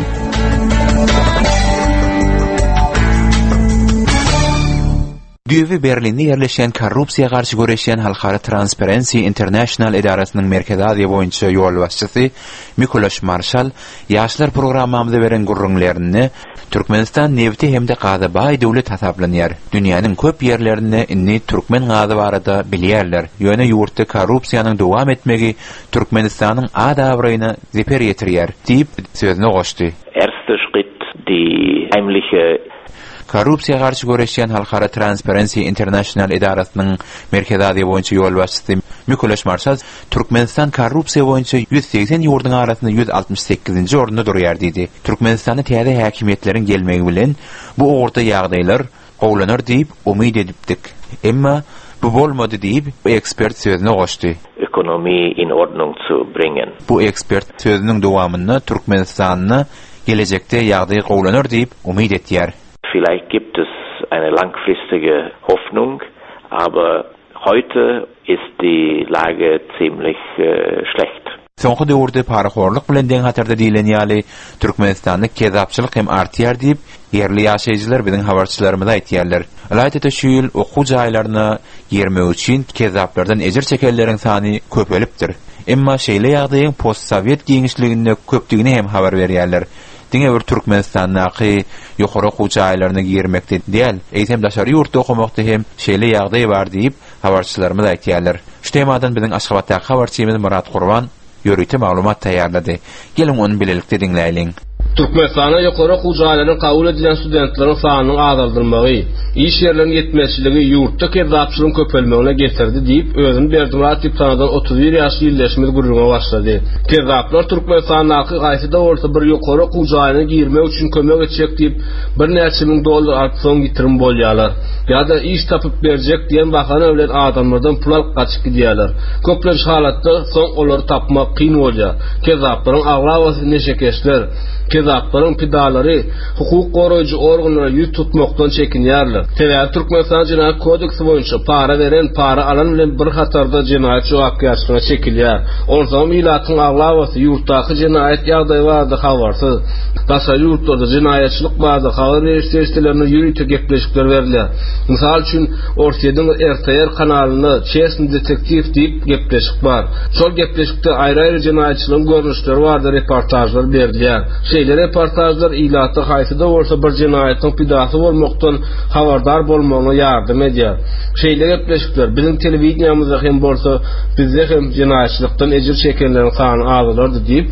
Düýbi Berlinde ýerleşen korrupsiýa garşy göreşýän Halkara Transparency International edarasynyň merkezi ady boýunça ýol başçysy Mikulaş Marşal ýaşlar programmamyzda beren gurrunlaryny Türkmenistan nevti hemde Gazabaý döwlet hasaplanýar. Dünýäniň köp ýerlerinde inni türkmen gazy barada bilýärler. Ýöne ýurtda korrupsiýanyň dowam etmegi Türkmenistanyň adabraýyna zeper ýetirýär diýip sözüne goşdy. Erster Schritt die heimliche Korrupsiýa garşy göreşýän Halkara Transparency International edarasynyň merkezi ady boýunça ýol başçysy Mikulaş Marşal Türkmenistan korrupsiýa boýunça yüz seksen ýurduň arasynda yüz altmış sekizinji orunda durýar diýdi. Türkmenistanda täze häkimetleriň gelmegi bilen bu orta ýagdaýlar gowlanar diýip umyt edipdik. Emma bu bolmady diýip ekspert sözüne goşdy. Ekonomi in Ordnung zu bringen. Bu ekspert sözüniň dowamyny Türkmenistanyň gelecekde ýagdaý gowlanar diýip umyt etýär. Vielleicht gibt es eine langfristige Hoffnung, aber heute ist die Lage ziemlich äh, schlecht. Soňky döwürde paraxorlyk bilen deň hatarda diýilen ýaly Türkmenistanda kezapçylyk hem artýar diýip ýerli ýaşaýjylar bilen habarçylarymyza aýtýarlar. Alayda şu ýyl okuw jaýlaryna girmek üçin kezaplardan ejir çekenleriň sany köpelipdir. Emma şeýle ýagdaýyň post-sowet giňişliginde köpdigini hem habar berýärler. Diňe bir Türkmenistanyň ýokary okuw jaýlaryna girmekde diýil, eýsem daşary ýurtda okumakda hem şeýle ýagdaý bar diýip habarçylarymyz aýtýarlar. Şu temadan biziň Aşgabatdaky habarçymyz Murat Gurban ýörüýte maglumat taýýarlady. Gelin onu bilelikde dinläýin. Türkmenistana ýokary okuw jaýlaryna kabul edilen studentleriň sanyny azaldyrmagy, iş ýerleriniň ýetmezçiligi ýurtda kezapçylygyň köpelmegine getirdi diýip özüni berdiňler diýip sanadan otuz bir ýaşly ýylleşmeli gurulma başlady. Kezaplar Türkmenistanyň haky gaýsyda bolsa bir ýokary okuw jaýyna girmek üçin kömek etjek diýip bir näçe miň dollar atsoň ýitirim bolýarlar. Ýa-da iş tapyp berjek diýen bahana bilen adamlardan pul alyp gaçyp gidýärler. Köplenç halatda soň olary tapmak kyn bolýar. Kezaplaryň agrawasy neşekeşler Kezaplaryň pidalary hukuk goraýjy organlara ýüz tutmakdan çekinýärler. Täze Türkmenistan Jinaýat Kodeksi boýunça para beren, para alan bilen bir hatarda jinaýat jogapkärçiligiне çekilýär. Onsoň milatyň aglawasy ýurtdaky jinaýat ýagdaýy barada habarsyz. Daşary ýurtlarda jinaýatçylyk barada habar berişlerine ýürüýte gepleşikler berilýär. Mysal üçin Orsiýanyň R T R kanalyny Çesni detektiv diýip gepleşik bar. Şol gepleşikde aýry-aýry jinaýatçylygyň görnüşleri barada reportajlar berilýär. Şeýle reportajlar ýylatda haýsyda bolsa bir jinaýatyň pidasy bolmakdan habardar bolmagyna ýardym edýär. Şeýle gepleşikler biziň telewizionyamyzda hem bolsa bizde hem jinaýatçylykdan ejir çekenleriň sany azalardy diýip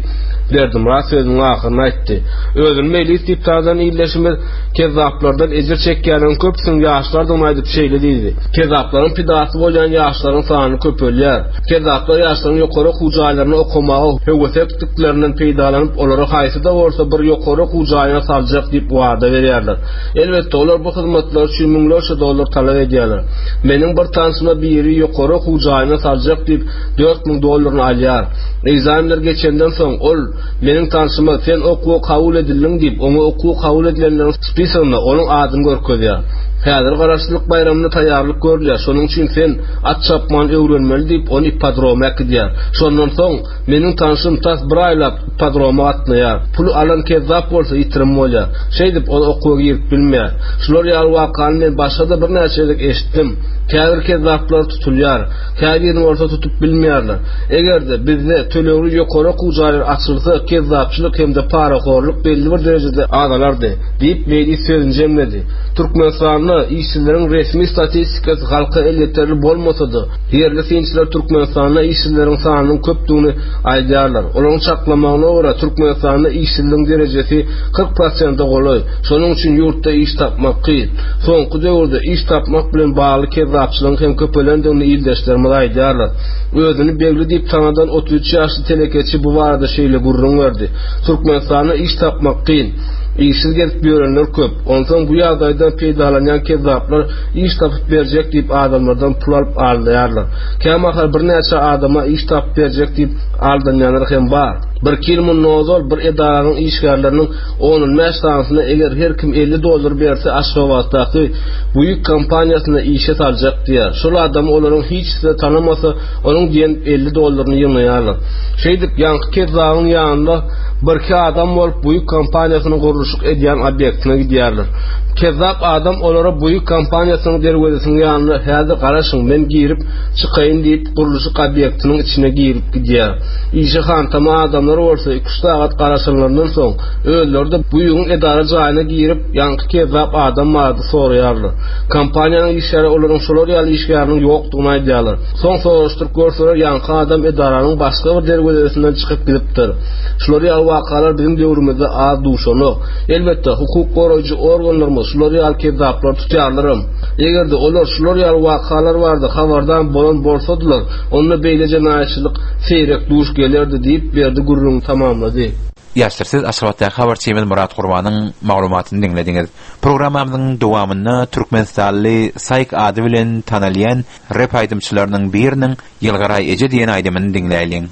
Berdimurat sözüniň ahyryny aýtdy. Özüni mejlis tiptardan ýyleşimi kezzaplardan ejir çekýäniň köpsüň ýaşlardan aýdyp şeýle diýdi. Kezzaplaryň pidasy bolan ýaşlaryň sany köpelýär. Kezzaplar ýaşlaryň ýokary hujaýlaryny okumagy höwetlikleriniň peýdalanyp olara haýsy da bolsa bir ýokary hujaýyna saljak diýip wada berýärler. Elbetde olar bu hyzmatlar üçin miňlerçe dollar talap edýärler. Meniň bir tansyma biri ýokary hujaýyna saljak diýip dört miň dollaryny alýar. Egzamler geçenden soň ol meniň tansyma sen okuw kabul edildiň diýip oňa okuw kabul edilenleriň spisagyna onuň adyny görkezýär. Häzir garaşlyk bayramyna taýýarlyk görülýär. Şonuň üçin sen at çapman öwrenmeli diýip ony ippadroma ekdiýär. Şondan soň meniň tanşym tas bir aýlap ippadroma atnaýar. Pul alan kezzap bolsa ýitirim bolýar. Şeý diýip ol okuwga girip bilmeýär. Şular ýaly wakany men başga da bir näçelik eşitdim. Käbir kezzaplar tutulýar. Käbirini bolsa tutup bilmeýärler. Egerde bizde tölegri ýokary hujaýlar açylsa kezzapçylyk hemde paraxorluk belli bir derejede adalardy diýip mejlis sözüni jemledi. Türkmenistanyň işçileriň resmi statistikasy halka el yeterli bolmasa-da, yerli sinçiler Türkmenistanyň işçileriň sanynyň köpdigini aýdýarlar. Olaryň çaklamagyna görä Türkmenistanyň işçiligiň derejesi kırk prosentga goly. Şonuň üçin ýurtda iş tapmak kyn. Soňky döwürde iş tapmak bilen bagly kezzapçylygyň hem köpelendigini ildeşlerime aýdýarlar. Özüni belli diýip tanadan otuz üç ýaşly telekeçi bu barada şeýle gurrun berdi. Türkmenistanyň iş tapmak kyn. İşsiz gelip görenler köp. Ondan bu ýagdaýdan peýdalanýan kezzaplar iş tapyp berjek diýip adamlardan pul alyp alýarlar. Kämahar bir näçe adama iş tapyp berjek diýip aldanýanlar hem bar. Bir kilmun nozol bir edaranyň işgärleriniň onun mäşdaňyna eger her kim elli dollar berse aşgabatdaky büyük kompaniýasyna işe saljak diýär. Şol adam olaryň hiç de tanamasa onuň diýen elli dollaryny ýynaýarlar. Şeýdip ýanky kezzapyň ýanynda bir iki adam bolup büyük kompaniýasyny gurulşyk edýän obyektine gidýärler. Kezzap adam olara büyük kompaniýasynyň derwezesiniň ýanyna häzir garaşyň men girip çykaýyn diýip gurulşyk obyektiniň içine girip gidýär. Işe hantama adamlar bolsa iki üç saat garaşanlardan soň öýlerde büyüğün edara jaýyna girip ýanky kezzap adam bardy soraýarlar. Kompaniýanyň işleri olaryň şolar ýaly işgäriniň ýokdugyny aýdýarlar. Soň soruşdyryp görseler ýanky adam edaranyň başga bir derwezesinden çykyp gidipdir. Şolar ýaly wakalar bizim döwrümizde az duşanok. Elbetde hukuk goraýjy organlarymyz şolar ýaly kezzaplar tutýarlarym. Egerde olar şolar ýaly wakalar bardy, habardan bolan bolsadylar, onda beýleje naýçylyk seýrek duş gelerdi diýip berdi gurruny tamamlady. Ýaşlarsyz Aşgabatda habarçymyz Murat Gurbanyň maglumatyny dinlediňiz. Programmamyzyň dowamyny Türkmenistanly Sayk ady bilen tanalýan rep aýdymçylarynyň biriniň Ýylgaray Eje diýen aýdymyny dinleýäliň.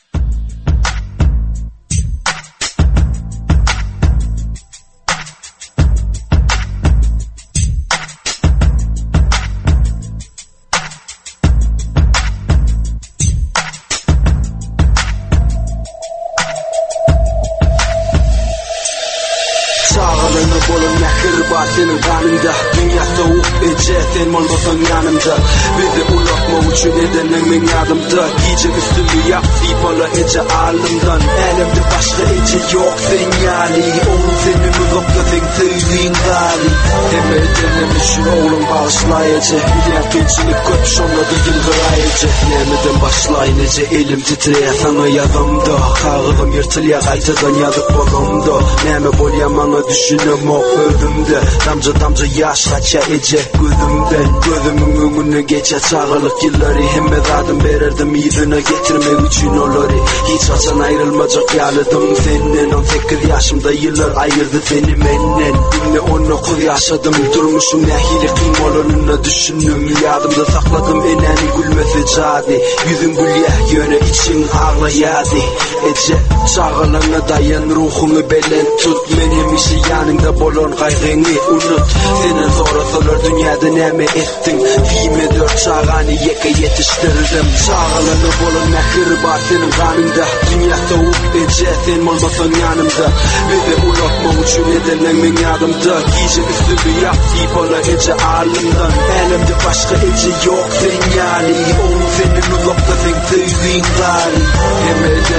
Senin kanında dünya soğuk ece sen molmasan yanımda bizi ulaşma üçün edenin men yadımda giyce üstümü yap sipalı ece alımdan elimde başka ece yok sen yani oğlum senin uzakta sen söyleyin gali temel denemişin oğlum bağışlayıcı yakınçılık köp şonda değil gırayıcı nemeden başlayın ece elim titreye sana yazımda kağıdım yırtılya kaytadan yazıp bolumda neme bol yamana düşünüm o ödümde damca damca yaş kaça ece gözümden gözümün önüne geçe çağırlık yılları hemme zadım bererdim yüzüne getirmek için oları hiç açan ayrılmacak yalıdım senden on sekiz yaşımda yıllar ayırdı seni menden günle on dokuz yaşadım durmuşum nehili kıyım olanına düşündüm yadımda sakladım eneni gülmesi cadi yüzün gülye yöne için ağlayadı ece çağırlığına dayan ruhumu belen tut benim işi yanında bolon kaygını unut senin sorusular dünyada neme ettin dime dört çağani yeke yetiştirdim çağalanı bolun mehir var senin kanında dünya soğuk ece sen olmasan yanımda bizi ulaşma üçün edilen men yadımda giyce üstümü yap sipalı ece alımdan elimde başka ece yok sen yani oğlum senin uzakta sen söyleyin gari emelde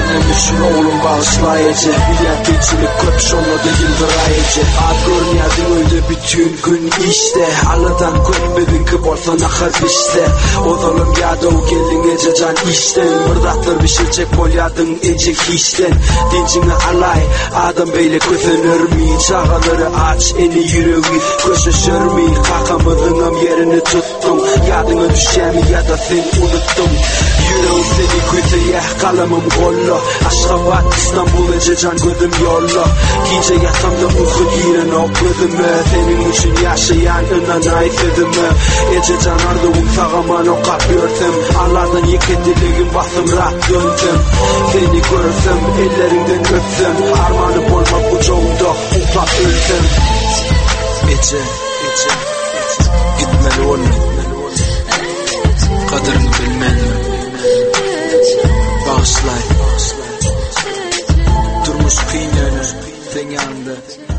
benim üçün oğlum bağışlayıcı. Milliyetçilik köp şonladı yıldırayıcı. Ad görünüyordun öyle bütün gün işte. Alıdan köpmedin ki bolsa nakar pişte. Odalım yadı o geldin ece can işten. Mırdatlar pişirecek bolyadın ece hiçten. Dincini alay adam beyle kötünür mi? Çağaları aç eni yüreği köşeşir mi? Kakamıdığım yerini tuttum. Yadına düşemi ya da sen unuttum. Yüreği seni kötüye kalamım gollo. Aşkabat İstanbul ece can gözüm yolla. Gece yatamda uyku giren okladım. Senin için yaşayan inan ayfedim. Ece can ardığım sağaman o kapıyordum. Allah'tan yıkendiliğim basım rahat döndüm. Seni görsem ellerinden öpsem. Armanı bolma kucağımda ufak ölsem. Ece, Ece, gitmeli olma. Kaderini bilmedim. Bağışlay. Durmuş kıyınlarını sen yanında.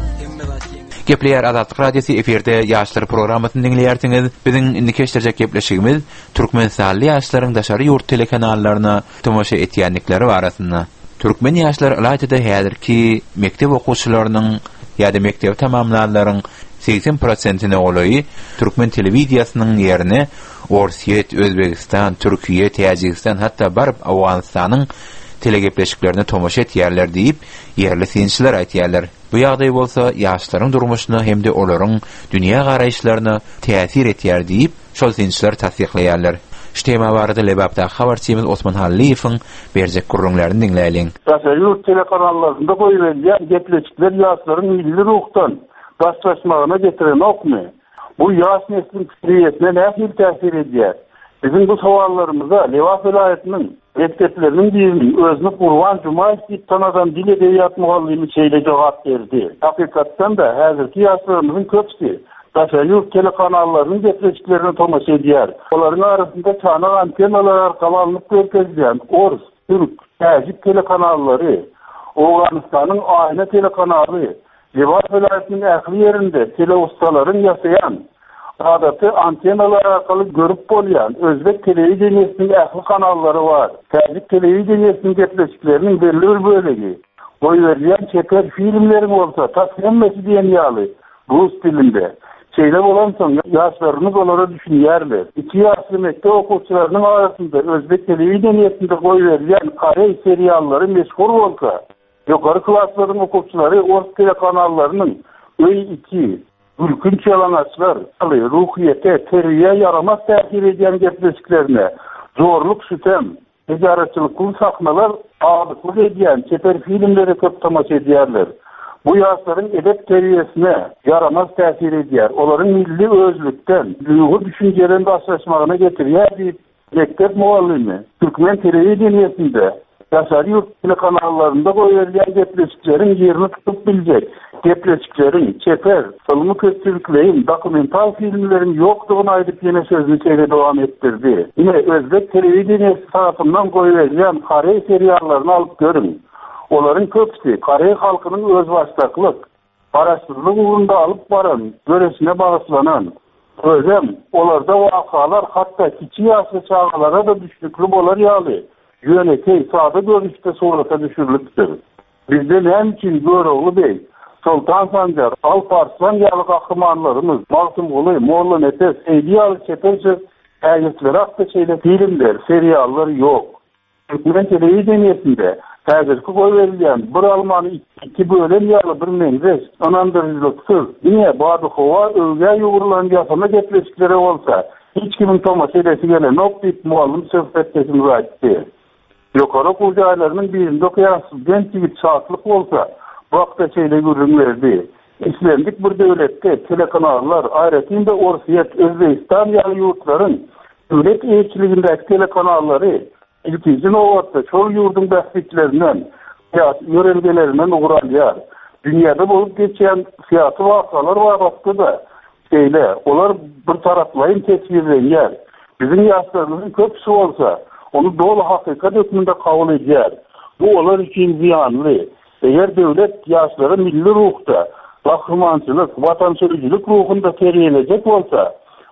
Gepleyer Azatlyk Radiosu eferde ýaşlar programmasyny dinleýärsiňiz. Biziň indi keşdirjek gepleşigimiz Türkmenistanly ýaşlaryň daşary ýurt telekanallaryna tomoşa etýänlikleri barasynda. Türkmen ýaşlar alaýda häzirki mektep okuwçylarynyň ýa-da mektep tamamlanlaryň seksen prosentine olaý Türkmen telewiziýasynyň ýerine Orsiýet, Özbekistan, Türkiýe, Täjikistan hatda barp Awganystanyň telegepleşiklerini tomoşa etýärler diýip ýerli synçylar aýtýarlar. Bu ýagdaý bolsa ýaşlaryň durmuşyna hemde olaryň dünýä garaýşlaryna täsir etýär diýip şol synçylar tasdiqlaýarlar. Ştema barada lebapda habarçymyz Osman Halliýewiň berjek gurrunlaryny dinläýin. Ýurt telekanallarynda goýulýan gepleşikler ýaşlaryň milli ruhdan başlaşmagyna getiren okmy. Bu ýaş neslin fikriyetine nähil täsir edýär? Bizim bu sowallarymyza Lewat vilayatynyň mekteplerinin birinin özünü Qurban Jumaýew diýip tanadan dil edebiyat muallimi şeýle jogap berdi. Hakykatdan da häzirki ýaşlarymyzyň köpsi daşary ýurt telekanallarynyň gepleşiklerini tomoşa edýär. Olaryň arasynda çanak antenalar arkaly alınıp görkezilýän Ors, Türk, Täjik telekanallary, Awganystanyň Aýna telekanaly, Lewat vilayatynyň ähli ýerinde tele ustalaryň ýasaýan adaty antenalar arkaly görüp bolýan Özbek telewiziýasynyň ähli kanallary bar. Täjik telewiziýasynyň gepleşikleriniň belli bir bölegi goýberýän çeper filmleri bolsa, tasmemmesi diýen ýaly rus dilinde. Şeýle bolan soň ýaşlaryny olara düşünýärler. Iki ýaşly mektep okuwçylarynyň arasynda Özbek telewiziýasynda goýberýän Korey seriallary meşhur bolsa, ýokary klasslaryň okuwçylary Ors telekanallarynyň öý iki Ülkünç yalanaçlar, ruhiyete, teriye yaramaz täsir edýän gepleşiklerine, zorluk sütem, tijaretçilik saknalar ağırlıklı edýän çeper filmleri köp tomoşa edýärler. Bu ýaşlaryň edep teriyesine yaramaz täsir edýär. Olaryň milli özlükden, duygu düşünjelerini başlaşmagyna getirýär diýip mektep muallimi Türkmen telewiziýasynda daşary ýurt telekanallarynda goýulýan gepleşiklerin ýerini tutup biljek. Gepleşiklerin çeper, sılmı köstürükleyin, dokumental filmlerin yoktuğunu aýdyp ýene sözünü çeýle dowam etdirdi. Ýine Özbek telewiziýasy tarapyndan goýulýan Korey seriallaryny alyp görün. Olaryň köpsi Korey halkynyň özbaşdaklyk, baraşdyrlyk ugrunda alyp baran, göresine bagyşlanan, özem olarda wakalar hatda kiçi ýaşly çağlara da düşnükli bolar ýaly. Ýönekey sada görüşde surata düşürilipdir. Bizde näme üçin Göreğli bey, Sultan Sancar, Alparslan ýaly gahrymanlarymyz, Maltumguly, Molla Netes, Eýdiýaly çeperçe äýetleri hakda şeýle filmler, seriallar ýok. Türkmen telewiziýasynda häzirki goýberýän bir almany iki bölen ýaly bir meňzeş, anandyrlyksız, ýene bady howa öwge ýuwrulan ýasama gepleşikleri bolsa, hiç kimin tomoşa edesi gelen ok diýip muallim söhbetdeşimiz aýtdy. Ýokary okuwçylarynyň birinde okýansy genç ýigit şatlyk bolsa, wagtda şeýle görünmerdi. İslendik bir döwletde telekanallar, aýratynda Orsiýet, Özbekistan ýaly ýurtlaryň döwlet eýçiligindäki telekanallary ilkinji nowatda şol ýurduň bähliklerinden, ýörelgelerinden ugralýar. Dünýäde bolup geçen syýasy wakalar barasynda şeýle, olar bir taraplayyn tesirlenýär. Bizim ýaşlarymyzyň köpsi bolsa, onu dolu hakikat hükmünde kabul edýär. Bu olar üçin ziyanly. Eger döwlet ýaşlary milli ruhda, gahrymançylyk, watançylyk ruhunda terbiýelenjek bolsa,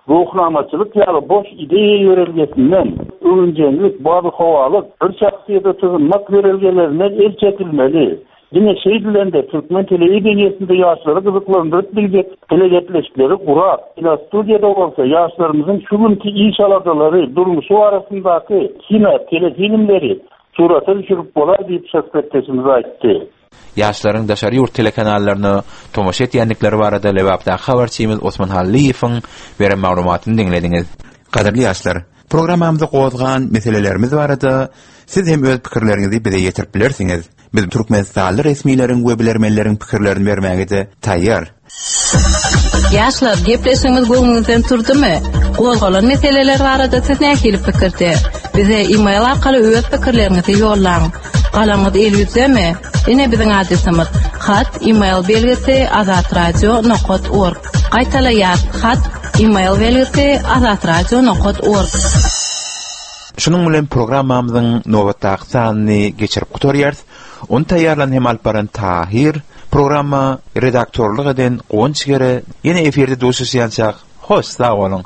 ruhnamaçylyk ýa-da boş ideýa ýörelgesinden öňjenlik, bazı hawalyk, bir şahsiýete tygynmak ýörelgelerinden el çekilmeli. Dine şey bilen de Türkmen televizyonunda yaşları kızıklandırıp bilecek telegetleşkileri kurar. İla stüdyoda olsa yaşlarımızın şu günkü iş alanları durmuşu arasındaki kino, telefilmleri surata düşürüp bolar deyip şahsiyetesimize aitti. Yaşların daşary ýurt telekanallarını tomaşa etýänlikleri barada lebapda habarçymyz Osman Halliýewiň beren maglumatyny dinlediňiz. Gaderli ýaşlar, programmamyzda gozgan meselelerimiz barada siz hem öz pikirleriňizi bize ýetirip bilersiňiz. Biz Türkmenistanly resmiýleriň we bilermenleriň pikirlerini bermäge de taýýar. Ýaşlar, gepleşigimiz goňuňyzdan turdymy? Gozgalan meseleler barada siz näme pikirde? Bize e-mail arkaly öz pikirleriňizi ýollaň. Galaňyz elbizmi? Ine biziň adresimiz hat e-mail belgisi azatradio nokta org. Gaýtalaýar hat e-mail belgisi azatradio nokta org. Şunun bilen programmamyzyň nowatdaky sanyny geçirip gutarýarys. Onu taýýarlan hem Alparan Tahir programma redaktorlyk eden Gonçgere ýene eferde duşuşýançak. Hoş sag bolun.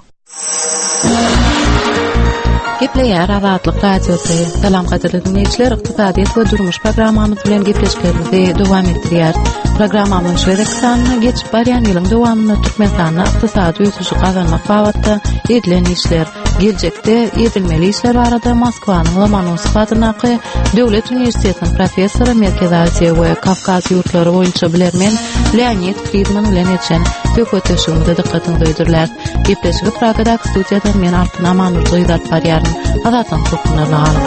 Gepleýär Azatlyk radiosy. Salam gaderli dinleýijiler, ykdysadyýet we durmuş programmamyz bilen gepleşiklerimizi dowam etdirýär. Programmamyň şu edeksanny geçip barýan ýylyň dowamyny Türkmenistanda ykdysady ösüşi gazanmak babatda edilen işler, geljekde edilmeli işler barada Moskwanyň Lomonosov adynaky Döwlet Uniwersitetiniň professory, Merkez Aziýa we Kavkaz ýurtlary boýunça bilermen Leonid Friedman bilen etjen köpöteşigimizde dikkatini doýdurlar. Gepleşigi Pragada studiýada men Altyn Amanur doýdap barýarym. Azatyň topunaryna galyp.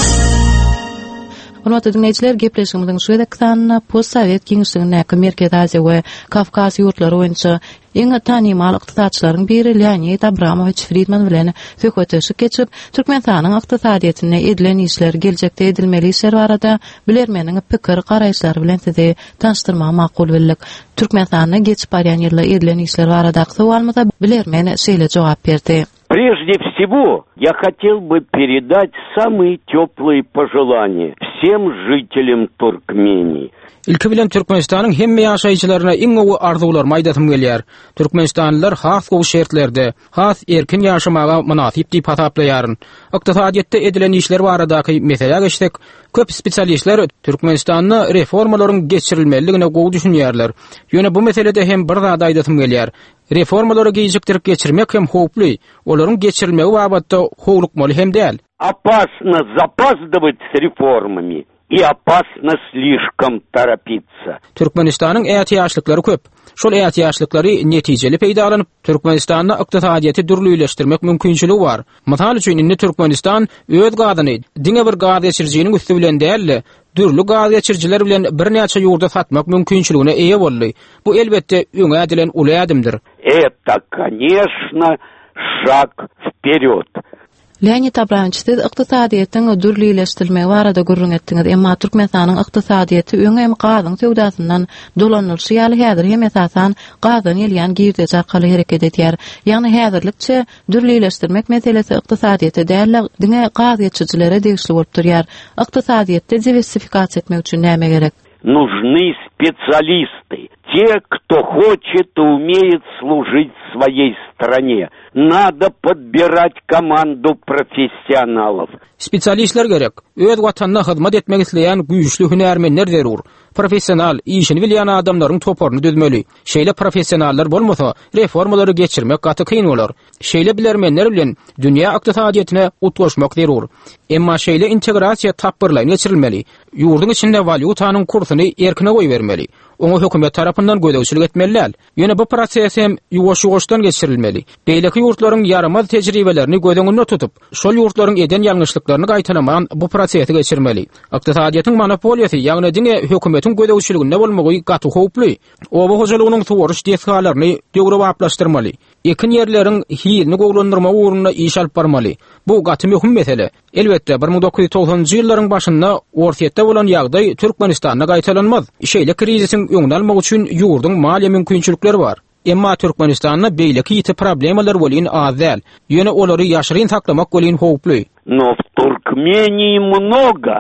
Hormatly dinleýijiler, gepleşigimiziň şu edeksanna post-sowet giňişligine Merkez Aziýa we Kavkaz ýurtlary boýunça eň tanymal ykdysaçylaryň biri Leonid Abramovich Friedman bilen söhbetleşip geçip Türkmenistanyň ykdysadyýetine edilen işler, geljekde edilmeli işler barada bilermeniň pikir garaýşlary bilen sizi tanıştyrmak makul bildik. Türkmenistanyň geçip barýan ýylda edilen işler barada sowalmyza bilermen şeýle jogap berdi. Прежде всего, я хотел бы передать самые теплые пожелания всем жителям Туркмении. Ilki bilen Türkmenistanyň hemme ýaşaýjylaryna iň gowy arzuwlar maýdatym gelýär. Türkmenistanlylar has gowy şertlerde, has erkin ýaşamaga munasyp diýip hasaplaýaryn. Ykdysadyýetde edilen işler baradaky mesele geçsek, köp spesialistler Türkmenistanyň reformalaryň geçirilmeligine gowy düşünýärler. Ýöne bu meselede hem bir zat aýdatym gelýär. Reformalary gejikdirip geçirmek hem howply, olaryň geçirilmegi babatda howlukmaly hem däl. Опасно запаздывать с реформами. И опасно слишком торопиться. Türkmenistanyň ätiýaşlyklary köp. Şol ätiýaşlyklary netijeli peýda alanyp, Türkmenistanyň ykdysadyýety dürlüleşdirmek mümkinçiligi bar. Mysal üçin indi Türkmenistan öz gadyny diňe bir gady geçirjiginiň üstü bilen däl, dürlü gady geçirjiler bilen bir näçe ýurda satmak mümkinçiligine eýe boldy. Bu elbetde öňe edilen uly adymdyr. Это, конечно, шаг вперед. Leonid Abramovich siz ykdysadyýetyň dürlüleşdirilmegi barada gurrun etdiňiz, emma Türkmenistanyň ykdysadyýety öňe hem gazyň sowdasyndan dolanylşy ýaly häzir hem esasan gazyň elýän girdej arkaly hereket edýär. Ýagny häzirlikçe dürlüleşdirmek meselesi ykdysadyýete däl, diňe gazy geçirjilere degişli bolup durýar. Ykdysadyýetde diversifikasiýa etmek üçin näme gerek? Нужны специалисты, те, кто хочет и умеет служить своей стране. Надо подбирать команду профессионалов. Spesialistler gerek. Öz watanyna hyzmat etmek isleýän güýçli hünärmenler zerur. Professional, işini bilýän adamlaryň toparyny düzmeli. Şeýle professionallar bolmasa, reformalary geçirmek gaty kyn bolar. Şeýle bilermenler bilen dünýä ykdysadyýetine utgaşmak zerur. Emma şeýle integrasiýa tapbyrlaýan geçirilmeli. Ýurduň içinde valyutanyň kursyny erkine goýbermeli. Oňa hökümet tarapyndan gödäwçilik etmeliler. Ýöne bu proses hem ýuwaş-ýuwaşdan geçirilmeli. Beýleki ýurtlaryň ýaramaz tejribelerini gödüňünde tutup, şol ýurtlaryň eden ýalňyşlyklaryny gaýtanaman bu prosesy geçirmeli. Ykdysadyýetyň monopoliýasy, ýagny diňe hökümetiň gödäwçiliginde bolmagy gaty howply. Oba hojalygynyň suwaryş destgalaryny döwre waplaşdyrmaly. Ekin ýerleriň hiyini gowlandyrma uğruna iş alyp barmaly. Bu gaty möhüm mesele. Elbetde bir ming dokuz ýüz togsoňjy ýyllaryň başynda ortaýetde bolan ýagdaý Türkmenistanda gaýtalanmaz. Şeýle krisiň öňüne almak üçin ýurduň maliýe mümkinçilikleri bar. Emma Türkmenistanda beýleki ýiti problemalar bolýan az däl. Ýöne olary ýaşyryn saklamak bolýan howply. Но в Туркмении много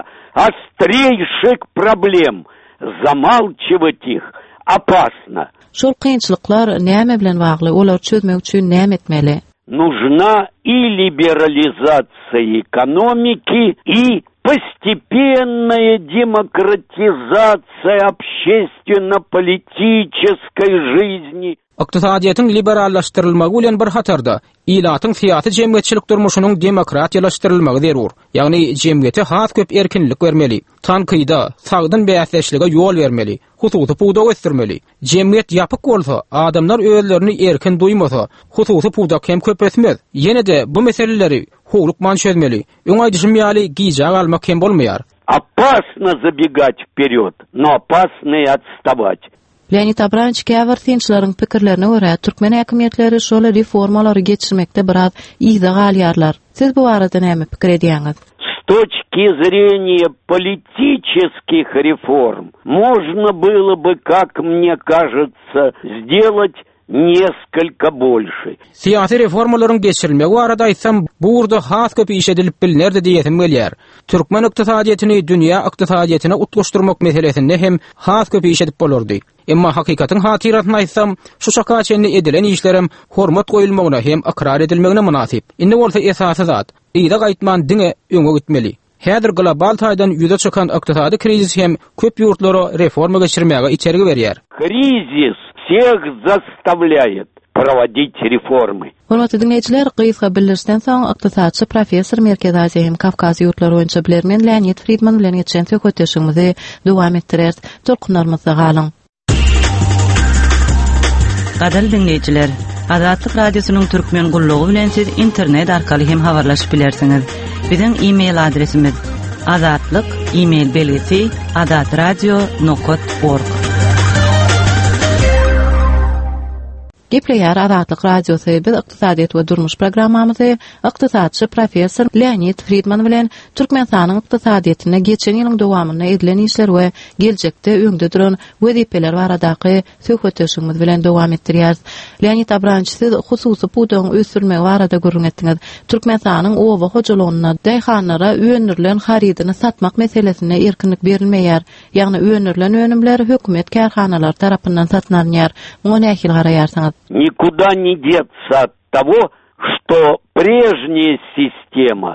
острейших проблем. Замалчивать их опасно. Şol kynçylyklar näme bilen bagly? Olar çözmek üçin näme etmeli? нужна и либерализация экономики, и постепенная демократизация общественно-политической жизни. Iqtisadiýetin liberallaşdyrylmagy bilen bir hatarda ilatyň fiýaty jemgyýetçilik durmuşynyň demokratiýalaşdyrylmagy zerur. Ýagny jemgyýete has köp erkinlik bermeli, tankyda, sagdyn bäsleşlige ýol bermeli, hususy puda göstermeli. Jemgyýet ýapyk bolsa, adamlar özlerini erkin duýmasa, hususy puda hem köp etmez. Ýene-de bu meseleleri hukuk manşetmeli. Öňe düşmýäli giýjak almak hem bolmaýar. Опасно забегать вперед, но опасно и отставать. Leonid Abranch käwir tinçlaryň pikirlerine görä türkmen häkimetleri şol reformalary geçirmekde biraz ýygy galýarlar. Siz bu arada näme pikir edýäňiz? С точки зрения политических реформ можно было бы, как мне кажется, сделать neskолько больше. Siyasi reformaların geçirilmegi arada aýtsam, burada has köp iş edilip bilinerde diýetim gelýär. Türkmen iqtisadiýetini dünýä iqtisadiýetine utlaşdyrmak meselesinde hem has köp iş edip bolardy. Emma hakikatyň hatyratyny aýtsam, şu şaka çenli edilen işlerim hormat goýulmagyna hem akrar edilmegine münasip. Indi bolsa esasy zat, ýa-da gaýtman diňe öňe gitmeli. Häzir global taýdan ýüze çykan iqtisady krizis hem köp ýurtlary reforma geçirmäge içergi berýär. Кризис всех заставляет проводить реформы. Hormatly dinleýijiler, gysga bildirişden soň iqtisadçy professor Merkez Aziýa hem Kavkaz ýurtlary boýunça bilermen Leonid Friedman bilen geçen söhbetleşigimizi dowam etdirýär. Türkmenlerimize galyň. Gadal dinleýijiler, Azatlyk Radiosynyň türkmen gullugy bilen siz internet arkaly hem habarlaşyp bilersiňiz. Biziň e-mail adresimiz azatlyk e-mail belgisi azatradio nokta org. Gepleýär Azatlyk Radiosy biz iqtisadiýet we durmuş programmamyzy iqtisadçy professor Leonid Friedman bilen Türkmenistanyň iqtisadiýetine geçen ýylyň dowamyna edilen işler we geljekde öňde duran wezipeler baradaky söhbetleşigimiz bilen dowam etdirýär. Leonid Abranch, siz hususy pudaň ösürmegi barada görüň etdiňiz. Türkmenistanyň owa hojalygyna daýhanlara öňürlen harydyny satmak meselesine erkinlik berilmeýär. Ýagny öňürlen önümler hökümet kärhanalar tarapyndan satlanýar. Muňa nähil garaýarsyňyz? Никуда не деться от того, что прежняя система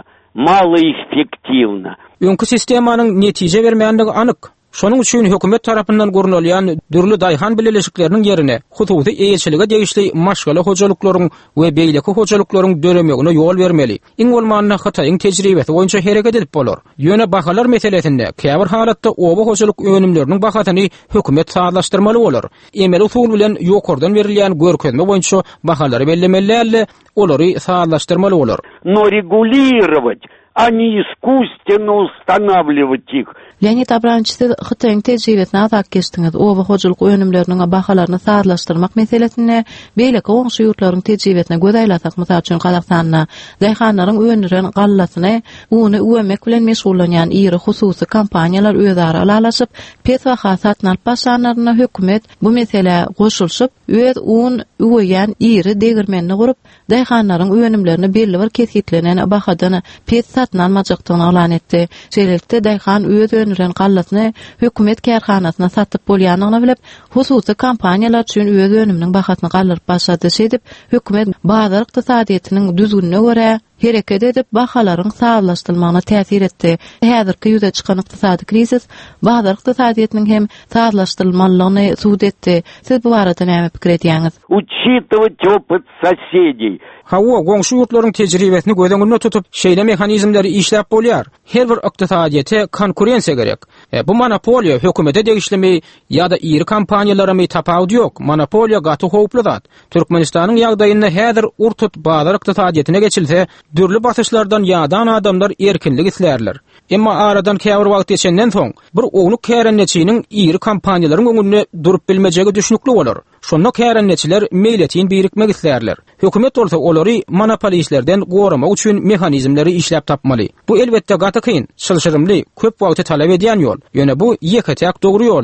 малоэффективна. Öňkü sistemanyň netije bermeýändigi anyk. Şonuň üçin hökümet tarapyndan görünýän dürli daýhan bileşikleriniň ýerine hususy eýetçilige degişli maşgala hojalyklaryň we beýleki hojalyklaryň döremegine ýol bermeli. Iň bolmanda Hataýyň tejribesi boýunça hereket edip bolar. Ýöne bahalar meselesinde käbir halatda oba hojalyk önümleriniň bahatyny hökümet sağlaşdyrmaly bolar. Emel usul bilen ýokurdan berilýän görkezme boýunça bahalary bellemeli, olary sağlaşdyrmaly bolar. Но регулировать, а не искусственно устанавливать их. Leonid Abranch, siz Hataýyň tejribesine azak geçdiňiz. Oba hojalyk önümleriniň bahalaryny sağlaşdyrmak meselesine beýleki oňşy ýurtlaryň tejribesine göz aýlasak, mysal üçin Gazakstanda daýhanlaryň önüren gallasyny uny öwmek bilen meşgullanýan ýeri hususy kampaniýalar özara alalaşyp, pes we hasat nalpaşanlaryna hökümet bu mesele goşulşyp, öz un öwýän ýeri degirmenini gurup, daýhanlaryň önümlerini belli bir kesgitlenen bahadan pes satnalmajykdygyny alan etdi. Şeýlelikde daýhan öz önüren gallasyny hökümet kärhanasyna satyp bolýanyny bilip, hususy kampaniýalar üçin öz önüminiň bahasyny gallyryp başlady şeýdip, hökümet bazar iqtisadiýetiniň düzgünine görä hereket edip bahalaryň sağlaşdyrylmagyna täsir etdi. Häzirki ýüze çykan iqtisady krizis bazar iqtisadiýetiniň hem sağlaşdyrylmalygyny suwd etdi. Siz bu arada näme pikir edýäňiz? Учитывать опыт соседей. Hawa goňşy ýurtlaryň tejribesini göz öňünde tutup, şeýle mehanizmleri işläp bolýar. Her bir iqtisadiýete konkurensiýa gerek. E, bu monopoliýa hökümete degişlimi ýa-da iri kampaniýalara my tapawdy ýok. Monopoliýa gaty howply zat. Türkmenistanyň ýagdaýynda häzir urtut bazar iqtisadiýetine geçilse, dürli basyşlardan ýadan adamlar erkinlik islerler. Emma aradan käbir wagt geçenden soň bir ogluk kärenneçiniň iri kampaniýalaryň öňünde durup bilmejegi düşnükli bolar. Şonda kärenneçiler meýletin birikmek islerler. Hökümet bolsa olary monopolistlerden goramak üçin mehanizmleri işläp tapmaly. Bu elbetde gaty kyn, şylşyrymly, köp wagty talap edýän ýol. Ýöne bu ýekatyak dogry ýoldur.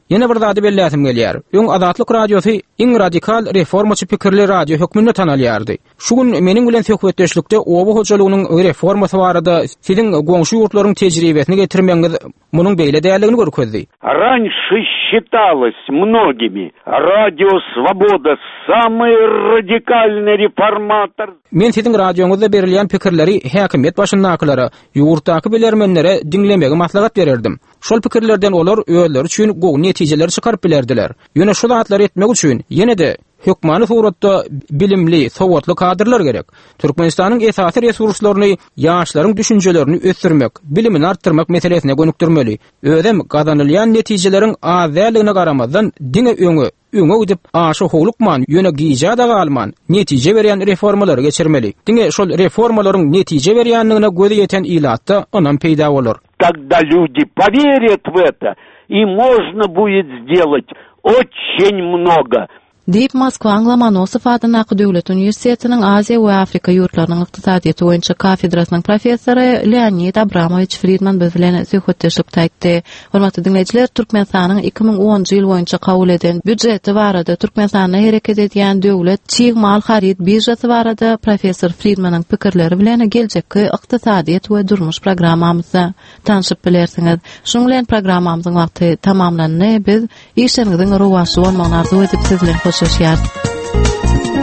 Ýene bir zady belläsim gelýär. Öň Azatlyk radiosy iň radikal reformaçy pikirli radio hökmünde tanalýardy. Şu gün meniň bilen söhbetdeşlikde oba hojalygynyň reformasy barada siziň goňşy ýurtlaryň tejribesini getirmeňiz munyň beýle däýerligini görkezdi. Раньше считалось многими радио «Свобода» самый радикальный реформатор. Men siziň radioňyzda berilýän pikirleri häkimet başyndakylara, ýurtdaky bilermenlere dinlemegi maslahat bererdim. Şol pikirlerden olar özleri üçin gowy netijeler çykaryp bilerdiler. Ýöne şu zatlar etmek üçin ýene-de hökmany suratda bilimli, sowatly kadrlar gerek. Türkmenistanyň esasy resurslaryny, ýaşlaryň düşünjelerini ösdürmek, bilimini artdyrmak meselesine gönükdirmeli. Özem gazanylýan netijeleriň azalygına garamazdan diňe öňe öňe gidip aşy howlukman ýöne gijada galman netije berýän reformalary geçirmeli. Diňe şol reformalaryň netije berýänligine gözi ýeten ilatda onam peýda bolar. Когда люди поверят в это, и можно будет сделать очень много. Deyip Moskva Anglomonosov adynaky Döwlet Uniwersitetiniň Aziýa we Afrika ýurtlarynyň ykdysadyýaty boýunça kafedrasynyň professory Leonid Abramovich Friedman bilen söhbetdeşlik taýtdy. Hormatly dinleýijiler, Türkmenistanyň iki ming onunçy ýyl boýunça kabul eden büdjeti barada Türkmenistanda hereket edýän döwlet çiň mal harid birjasy barada professor Friedmanyň pikirleri bilen geljekki ykdysadyýat we durmuş programmamyzda tanışyp bilersiňiz. Şoň bilen programmamyzyň wagty tamamlandy. Biz işleriniziň rowaşy bolmagyny arzu edip sizlerden hoşlaşýar.